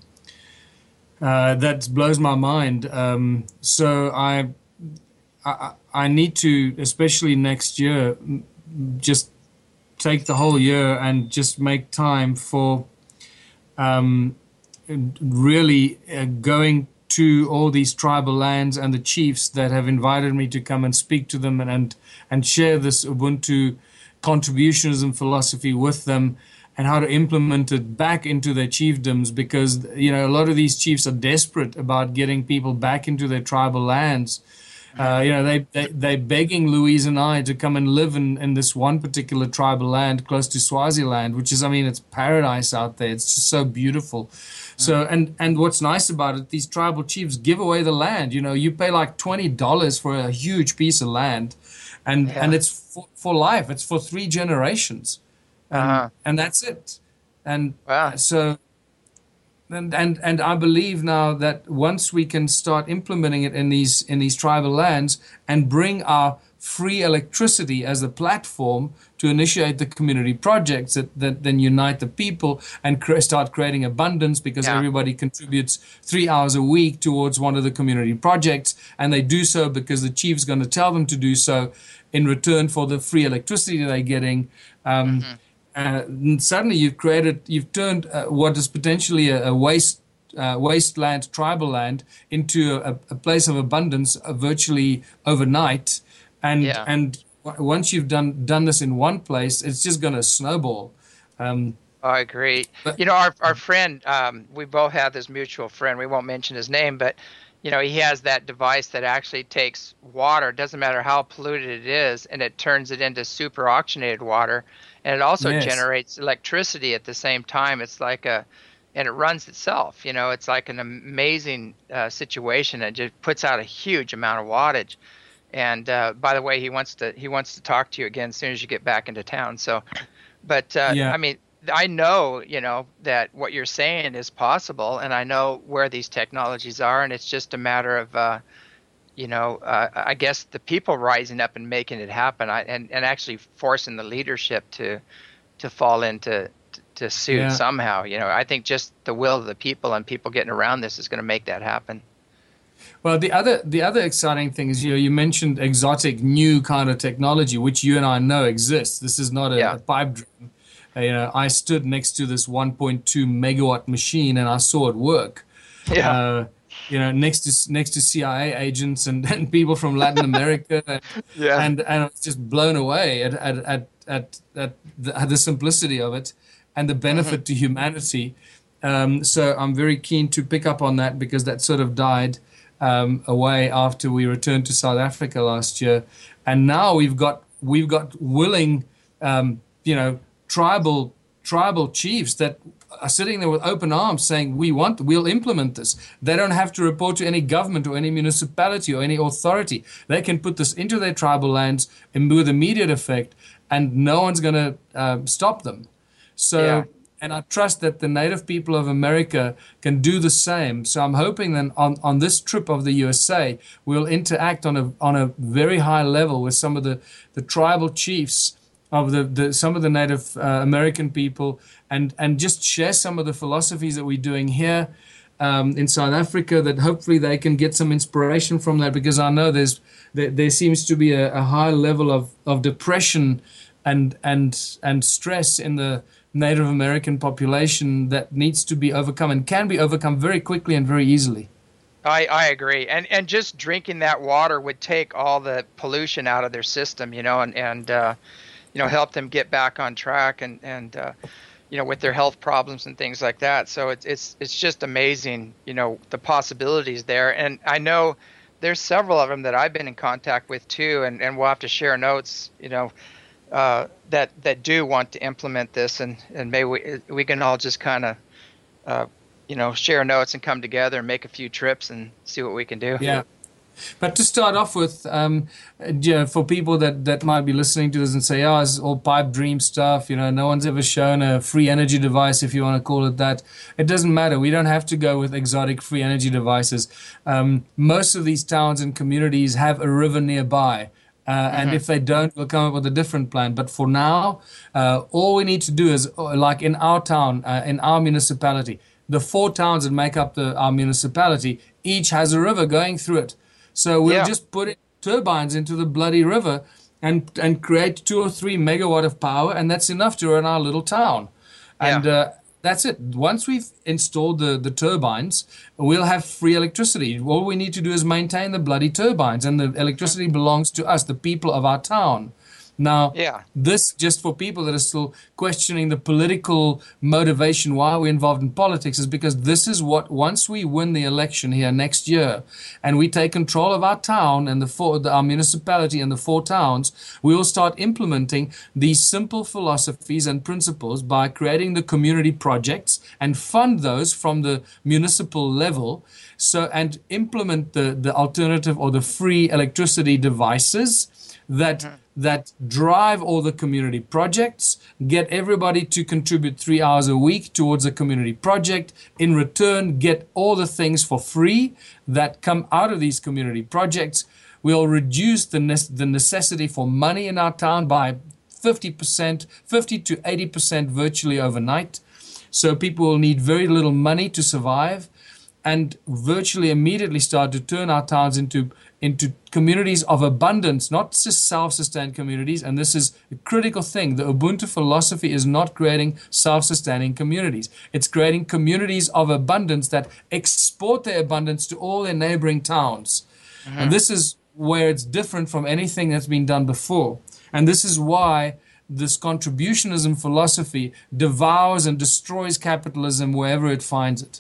S2: Uh, that blows my mind. Um, so I, I, I need to, especially next year, just take the whole year and just make time for um, really uh, going to all these tribal lands and the chiefs that have invited me to come and speak to them and and, and share this Ubuntu contributionism philosophy with them, and how to implement it back into their chiefdoms, because, you know, a lot of these chiefs are desperate about getting people back into their tribal lands. Uh, you know, they, they, they're begging Louise and I to come and live in, in this one particular tribal land close to Swaziland, which is, I mean, it's paradise out there. It's just so beautiful. So, and, and what's nice about it, these tribal chiefs give away the land. You know, you pay like twenty dollars for a huge piece of land, and, yeah. and it's for, for life. It's for three generations. And, uh-huh. and that's it. And
S1: wow.
S2: so And, and and I believe now that once we can start implementing it in these in these tribal lands and bring our free electricity as a platform to initiate the community projects that, that then unite the people and cre- start creating abundance, because
S1: Yeah.
S2: everybody contributes three hours a week towards one of the community projects, and they do so because the chief's going to tell them to do so in return for the free electricity they're getting. Um,
S1: Hmm.
S2: uh, and suddenly you've created, you've turned uh, what is potentially a, a waste, uh, wasteland, tribal land, into a, a place of abundance uh, virtually overnight. And
S1: Yeah.
S2: and w- once you've done done this in one place, it's just going to snowball. Um,
S1: I agree.
S2: but
S1: You know, our our friend, um, we both have this mutual friend. We won't mention his name, but you know, he has that device that actually takes water. Doesn't matter how polluted it is, and it turns it into super oxygenated water, and it also
S2: yes,
S1: generates electricity at the same time. It's like a, and it runs itself. You know, it's like an amazing uh, situation. It just puts out a huge amount of wattage. And uh, by the way, he wants to he wants to talk to you again as soon as you get back into town. So, but uh,
S2: yeah,
S1: I mean, I know, you know, that what you're saying is possible, and I know where these technologies are, and it's just a matter of, uh, you know, uh, I guess the people rising up and making it happen, I, and and actually forcing the leadership to to fall into to suit
S2: yeah.
S1: somehow. You know, I think just the will of the people and people getting around this is going to make that happen.
S2: Well, the other the other exciting thing is, you know, you mentioned exotic new kind of technology, which you and I know exists. This is not a,
S1: Yeah,
S2: a pipe dream. Uh, you know, I stood next to this one point two megawatt machine and I saw it work.
S1: yeah,
S2: Uh, you know, next to next to C I A agents and, and people from Latin America, and
S1: yeah.
S2: and, and I was just blown away at at at at, at the, the simplicity of it and the
S1: Hmm.
S2: benefit to humanity. Um, so I'm very keen to pick up on that, because that sort of died um, away after we returned to South Africa last year, and now we've got we've got willing, um, you know, tribal tribal chiefs that are sitting there with open arms saying, we want, we'll implement this. They don't have to report to any government or any municipality or any authority. They can put this into their tribal lands and with immediate effect, and no one's going to uh, stop them.
S1: Yeah.
S2: So, and I trust that the native people of America can do the same. So I'm hoping that on, on this trip of the U S A, we'll interact on a on a very high level with some of the, the tribal chiefs of the, the some of the Native uh, American people, and and just share some of the philosophies that we're doing here um, in South Africa, that hopefully they can get some inspiration from that, because I know there's there, there seems to be a, a high level of, of depression and and and stress in the Native American population that needs to be overcome, and can be overcome very quickly and very easily.
S1: I, I agree. And and just drinking that water would take all the pollution out of their system, you know, and, and uh, you know, help them get back on track and, and uh, you know, with their health problems and things like that. So it's it's it's just amazing, you know, the possibilities there. And I know there's several of them that I've been in contact with too, and, and we'll have to share notes, you know, uh, that that do want to implement this, and, and maybe we, we can all just kind of uh, you know, share notes and come together and make a few trips and see what we can do.
S2: Yeah. But to start off with, um, yeah, for people that, that might be listening to this and say, oh, it's all pipe dream stuff, you know, no one's ever shown a free energy device, if you want to call it that. It doesn't matter. We don't have to go with exotic free energy devices. Um, most of these towns and communities have a river nearby. Uh, and
S1: Hmm.
S2: if they don't, we'll come up with a different plan. But for now, uh, all we need to do is, uh, like in our town, uh, in our municipality, the four towns that make up the, our municipality, each has a river going through it. So we'll
S1: Yeah,
S2: just put in turbines into the bloody river and and create two or three megawatt of power, and that's enough to run our little town.
S1: yeah,
S2: And uh, that's it. Once we've installed the, the turbines, we'll have free electricity. All we need to do is maintain the bloody turbines, and the electricity belongs to us, the people of our town. Now,
S1: yeah,
S2: this, just for people that are still questioning the political motivation why we're involved in politics, is because this is what, once we win the election here next year and we take control of our town and the four, the, our municipality and the four towns, we will start implementing these simple philosophies and principles by creating the community projects and fund those from the municipal level. So, and implement the, the alternative or the free electricity devices that
S1: Mhm.
S2: that drive all the community projects, get everybody to contribute three hours a week towards a community project. In return, get all the things for free that come out of these community projects. We'll reduce the, ne- the necessity for money in our town by fifty percent, fifty to eighty percent virtually overnight. So people will need very little money to survive, and virtually immediately start to turn our towns into into communities of abundance, not just self-sustained communities. And this is a critical thing. The Ubuntu philosophy is not creating self-sustaining communities. It's creating communities of abundance that export their abundance to all their neighboring towns.
S1: Mhm.
S2: And this is where it's different from anything that's been done before. And this is why this contributionism philosophy devours and destroys capitalism wherever it finds it.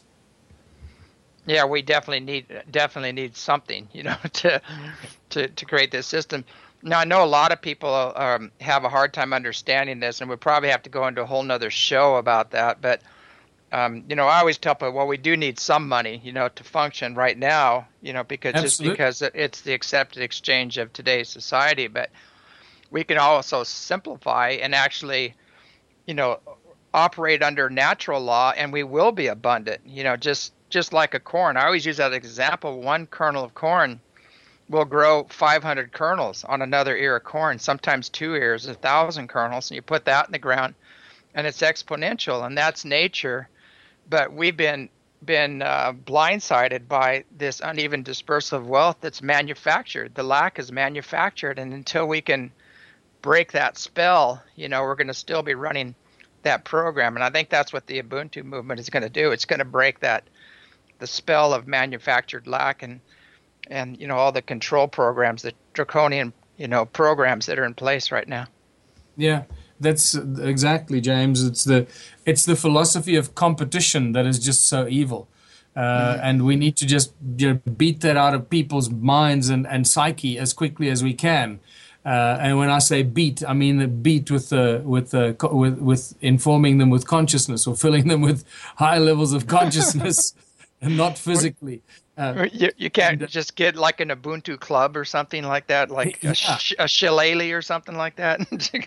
S1: Yeah, we definitely need definitely need something, you know, to to to create this system. Now, I know a lot of people um, have a hard time understanding this, and we probably have to go into a whole nother show about that. But um, you know, I always tell people, well, we do need some money, you know, to function right now, you know, because just
S2: Absolutely.
S1: because it's the accepted exchange of today's society. But we can also simplify and actually, you know, operate under natural law, and we will be abundant. You know, just just like a corn. I always use that example. One kernel of corn will grow five hundred kernels on another ear of corn, sometimes two ears, a thousand kernels, and you put that in the ground, and it's exponential, and that's nature. But we've been been uh, blindsided by this uneven dispersal of wealth that's manufactured. The lack is manufactured, and until we can break that spell, you know, we're going to still be running that program. And I think that's what the Ubuntu movement is going to do. It's going to break that the spell of manufactured lack and and you know all the control programs, the draconian you know programs that are in place right now.
S2: Yeah, that's exactly, James. It's the it's the philosophy of competition that is just so evil, uh, mm-hmm. and we need to just you know, beat that out of people's minds and, and psyche as quickly as we can. Uh, and when I say beat, I mean the beat with the with the with with informing them with consciousness or filling them with high levels of consciousness. And not physically.
S1: Uh, you, you can't and, just get like an Ubuntu club or something like that, like yeah. a, sh- a shillelagh or something like that.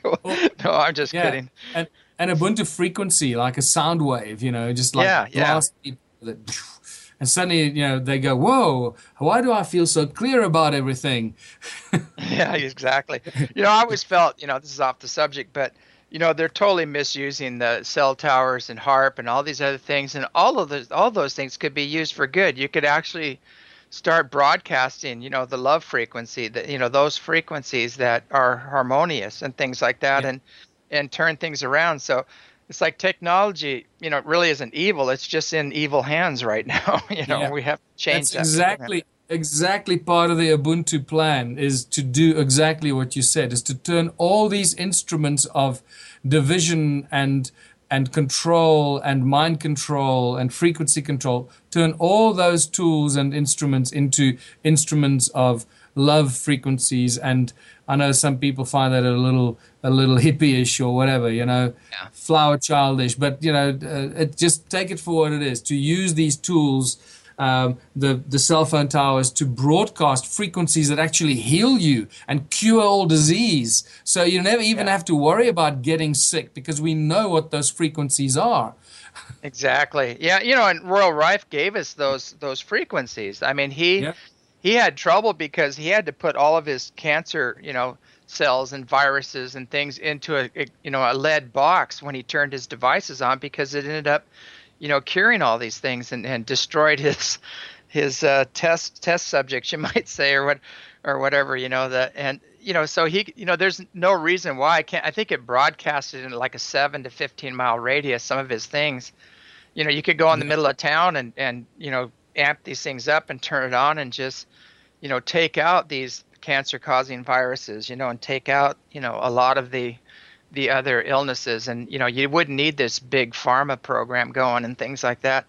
S1: No, I'm just
S2: yeah.
S1: kidding.
S2: And an Ubuntu frequency, like a sound wave, you know, just like
S1: yeah,
S2: blast
S1: yeah.
S2: people that, and suddenly, you know, they go, "Whoa! Why do I feel so clear about everything?"
S1: Yeah, exactly. You know, I always felt, you know, this is off the subject, but you know, they're totally misusing the cell towers and HARP and all these other things, and all of those all those things could be used for good. You could actually start broadcasting, you know, the love frequency, that you know, those frequencies that are harmonious and things like that, yeah. and and turn things around. So it's like technology, you know, it really isn't evil. It's just in evil hands right now. You know, yeah. we have to change
S2: That's
S1: that.
S2: Exactly. Exactly part of the Ubuntu plan is to do exactly what you said, is to turn all these instruments of division and and control and mind control and frequency control, turn all those tools and instruments into instruments of love frequencies. And I know some people find that a little a little hippie-ish or whatever, you know, yeah. flower childish, but you know, uh, it, just take it for what it is, to use these tools. Um, the, the cell phone towers to broadcast frequencies that actually heal you and cure all disease. So you never even yeah. have to worry about getting sick because we know what those frequencies are.
S1: Exactly. Yeah, you know, and Royal Rife gave us those those frequencies. I mean, he yeah. he had trouble because he had to put all of his cancer, you know, cells and viruses and things into a, a you know, a lead box when he turned his devices on, because it ended up you know, curing all these things and, and destroyed his his uh, test test subjects, you might say, or what or whatever, you know, that and you know, so he, you know, there's no reason why I can't. I think it broadcasted in like a seven to fifteen mile radius. Some of his things, you know, you could go in the middle of town and and you know, amp these things up and turn it on and just, you know, take out these cancer causing viruses, you know, and take out, you know, a lot of the the other illnesses, and you know, you wouldn't need this big pharma program going and things like that.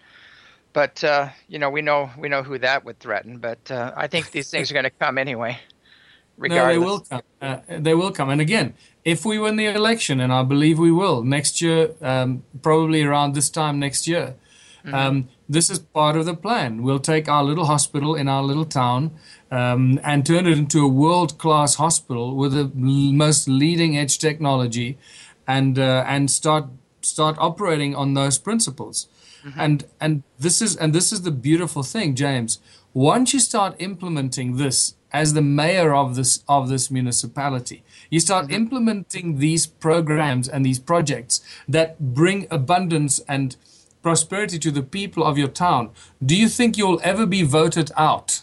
S1: But uh, you know, we know we know who that would threaten. But uh, I think these things are going to come anyway. Regardless.
S2: No, they will come. Uh, they will come. And again, if we win the election, and I believe we will next year, um, probably around this time next year, mm-hmm. um, this is part of the plan. We'll take our little hospital in our little town um, and turn it into a world-class hospital with the l- most leading-edge technology, and uh, and start start operating on those principles.
S1: Mm-hmm.
S2: And and this is and this is the beautiful thing, James. Once you start implementing this as the mayor of this of this municipality, you start
S1: Mm-hmm.
S2: implementing these programs and these projects that bring abundance and prosperity to the people of your town. Do you think you'll ever be voted out?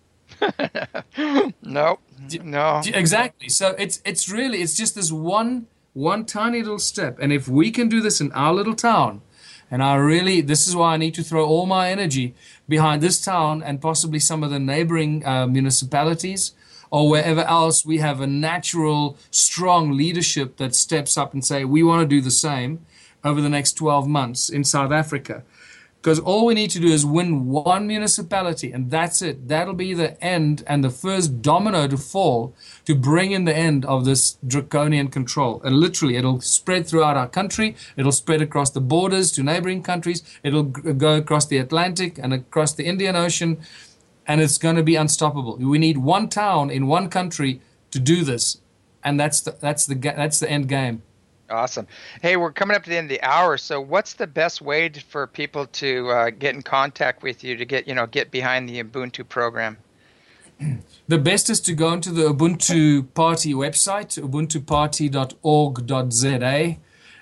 S1: Nope. No.
S2: Exactly. So it's it's really it's just this one one tiny little step, and if we can do this in our little town, and I really this is why I need to throw all my energy behind this town and possibly some of the neighboring uh, municipalities or wherever else we have a natural strong leadership that steps up and say we want to do the same over the next twelve months in South Africa. Because all we need to do is win one municipality, and that's it. That'll be the end and the first domino to fall to bring in the end of this draconian control. And literally, it'll spread throughout our country. It'll spread across the borders to neighboring countries. It'll g- go across the Atlantic and across the Indian Ocean, and it's going to be unstoppable. We need one town in one country to do this, and that's the that's the ga- that's the end game.
S1: Awesome. Hey, we're coming up to the end of the hour. So, what's the best way to, for people to uh, get in contact with you to get you know get behind the Ubuntu program?
S2: The best is to go into the Ubuntu Party website, ubuntu party dot org dot za,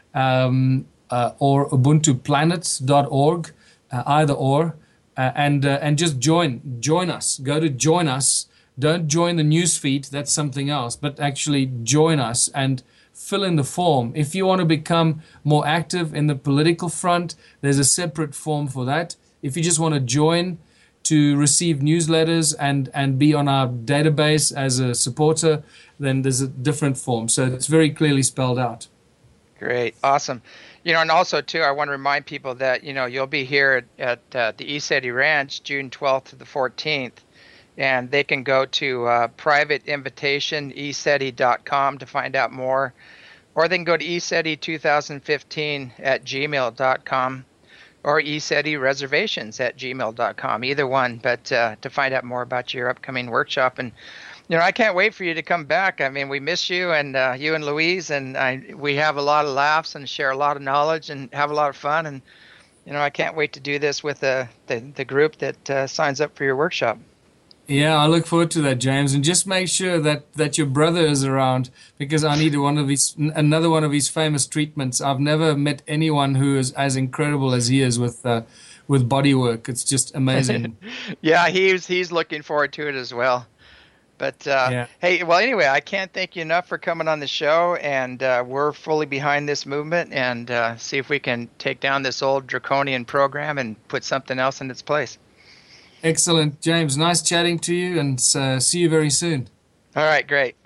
S2: um, uh, or ubuntu planet dot org, uh, either or, uh, and uh, and just join join us. Go to join us. Don't join the newsfeed. That's something else. But actually join us and fill in the form. If you want to become more active in the political front, there's a separate form for that. If you just want to join to receive newsletters and, and be on our database as a supporter, then there's a different form. So it's very clearly spelled out.
S1: Great. Awesome. You know, and also, too, I want to remind people that, you know, you'll be here at, at uh, the ECETI Ranch June twelfth to the fourteenth, and they can go to uh, private invitation e ceti dot com to find out more, or they can go to e ceti twenty fifteen at gmail dot com or e ceti reservations at gmail dot com, either one, but uh, to find out more about your upcoming workshop. And you know, I can't wait for you to come back. I mean, we miss you and uh, you and Louise, and I, we have a lot of laughs and share a lot of knowledge and have a lot of fun. And, you know, I can't wait to do this with the, the, the group that uh, signs up for your workshop.
S2: Yeah, I look forward to that, James. And just make sure that, that your brother is around, because I need one of his another one of his famous treatments. I've never met anyone who is as incredible as he is with uh, with body work. It's just amazing.
S1: Yeah, he's he's looking forward to it as well. But uh,
S2: Yeah.
S1: hey, well, anyway, I can't thank you enough for coming on the show, and uh, we're fully behind this movement, and uh, see if we can take down this old draconian program and put something else in its place.
S2: Excellent, James. Nice chatting to you, and uh, see you very soon.
S1: All right, great.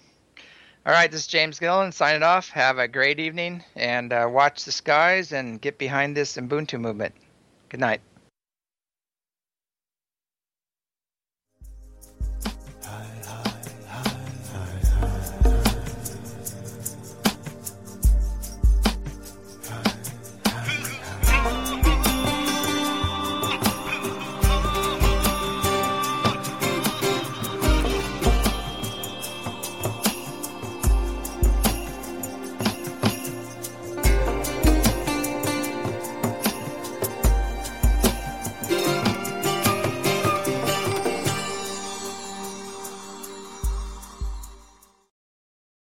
S1: All right, this is James Gillen signing off. Have a great evening, and uh, watch the skies and get behind this Ubuntu movement. Good night.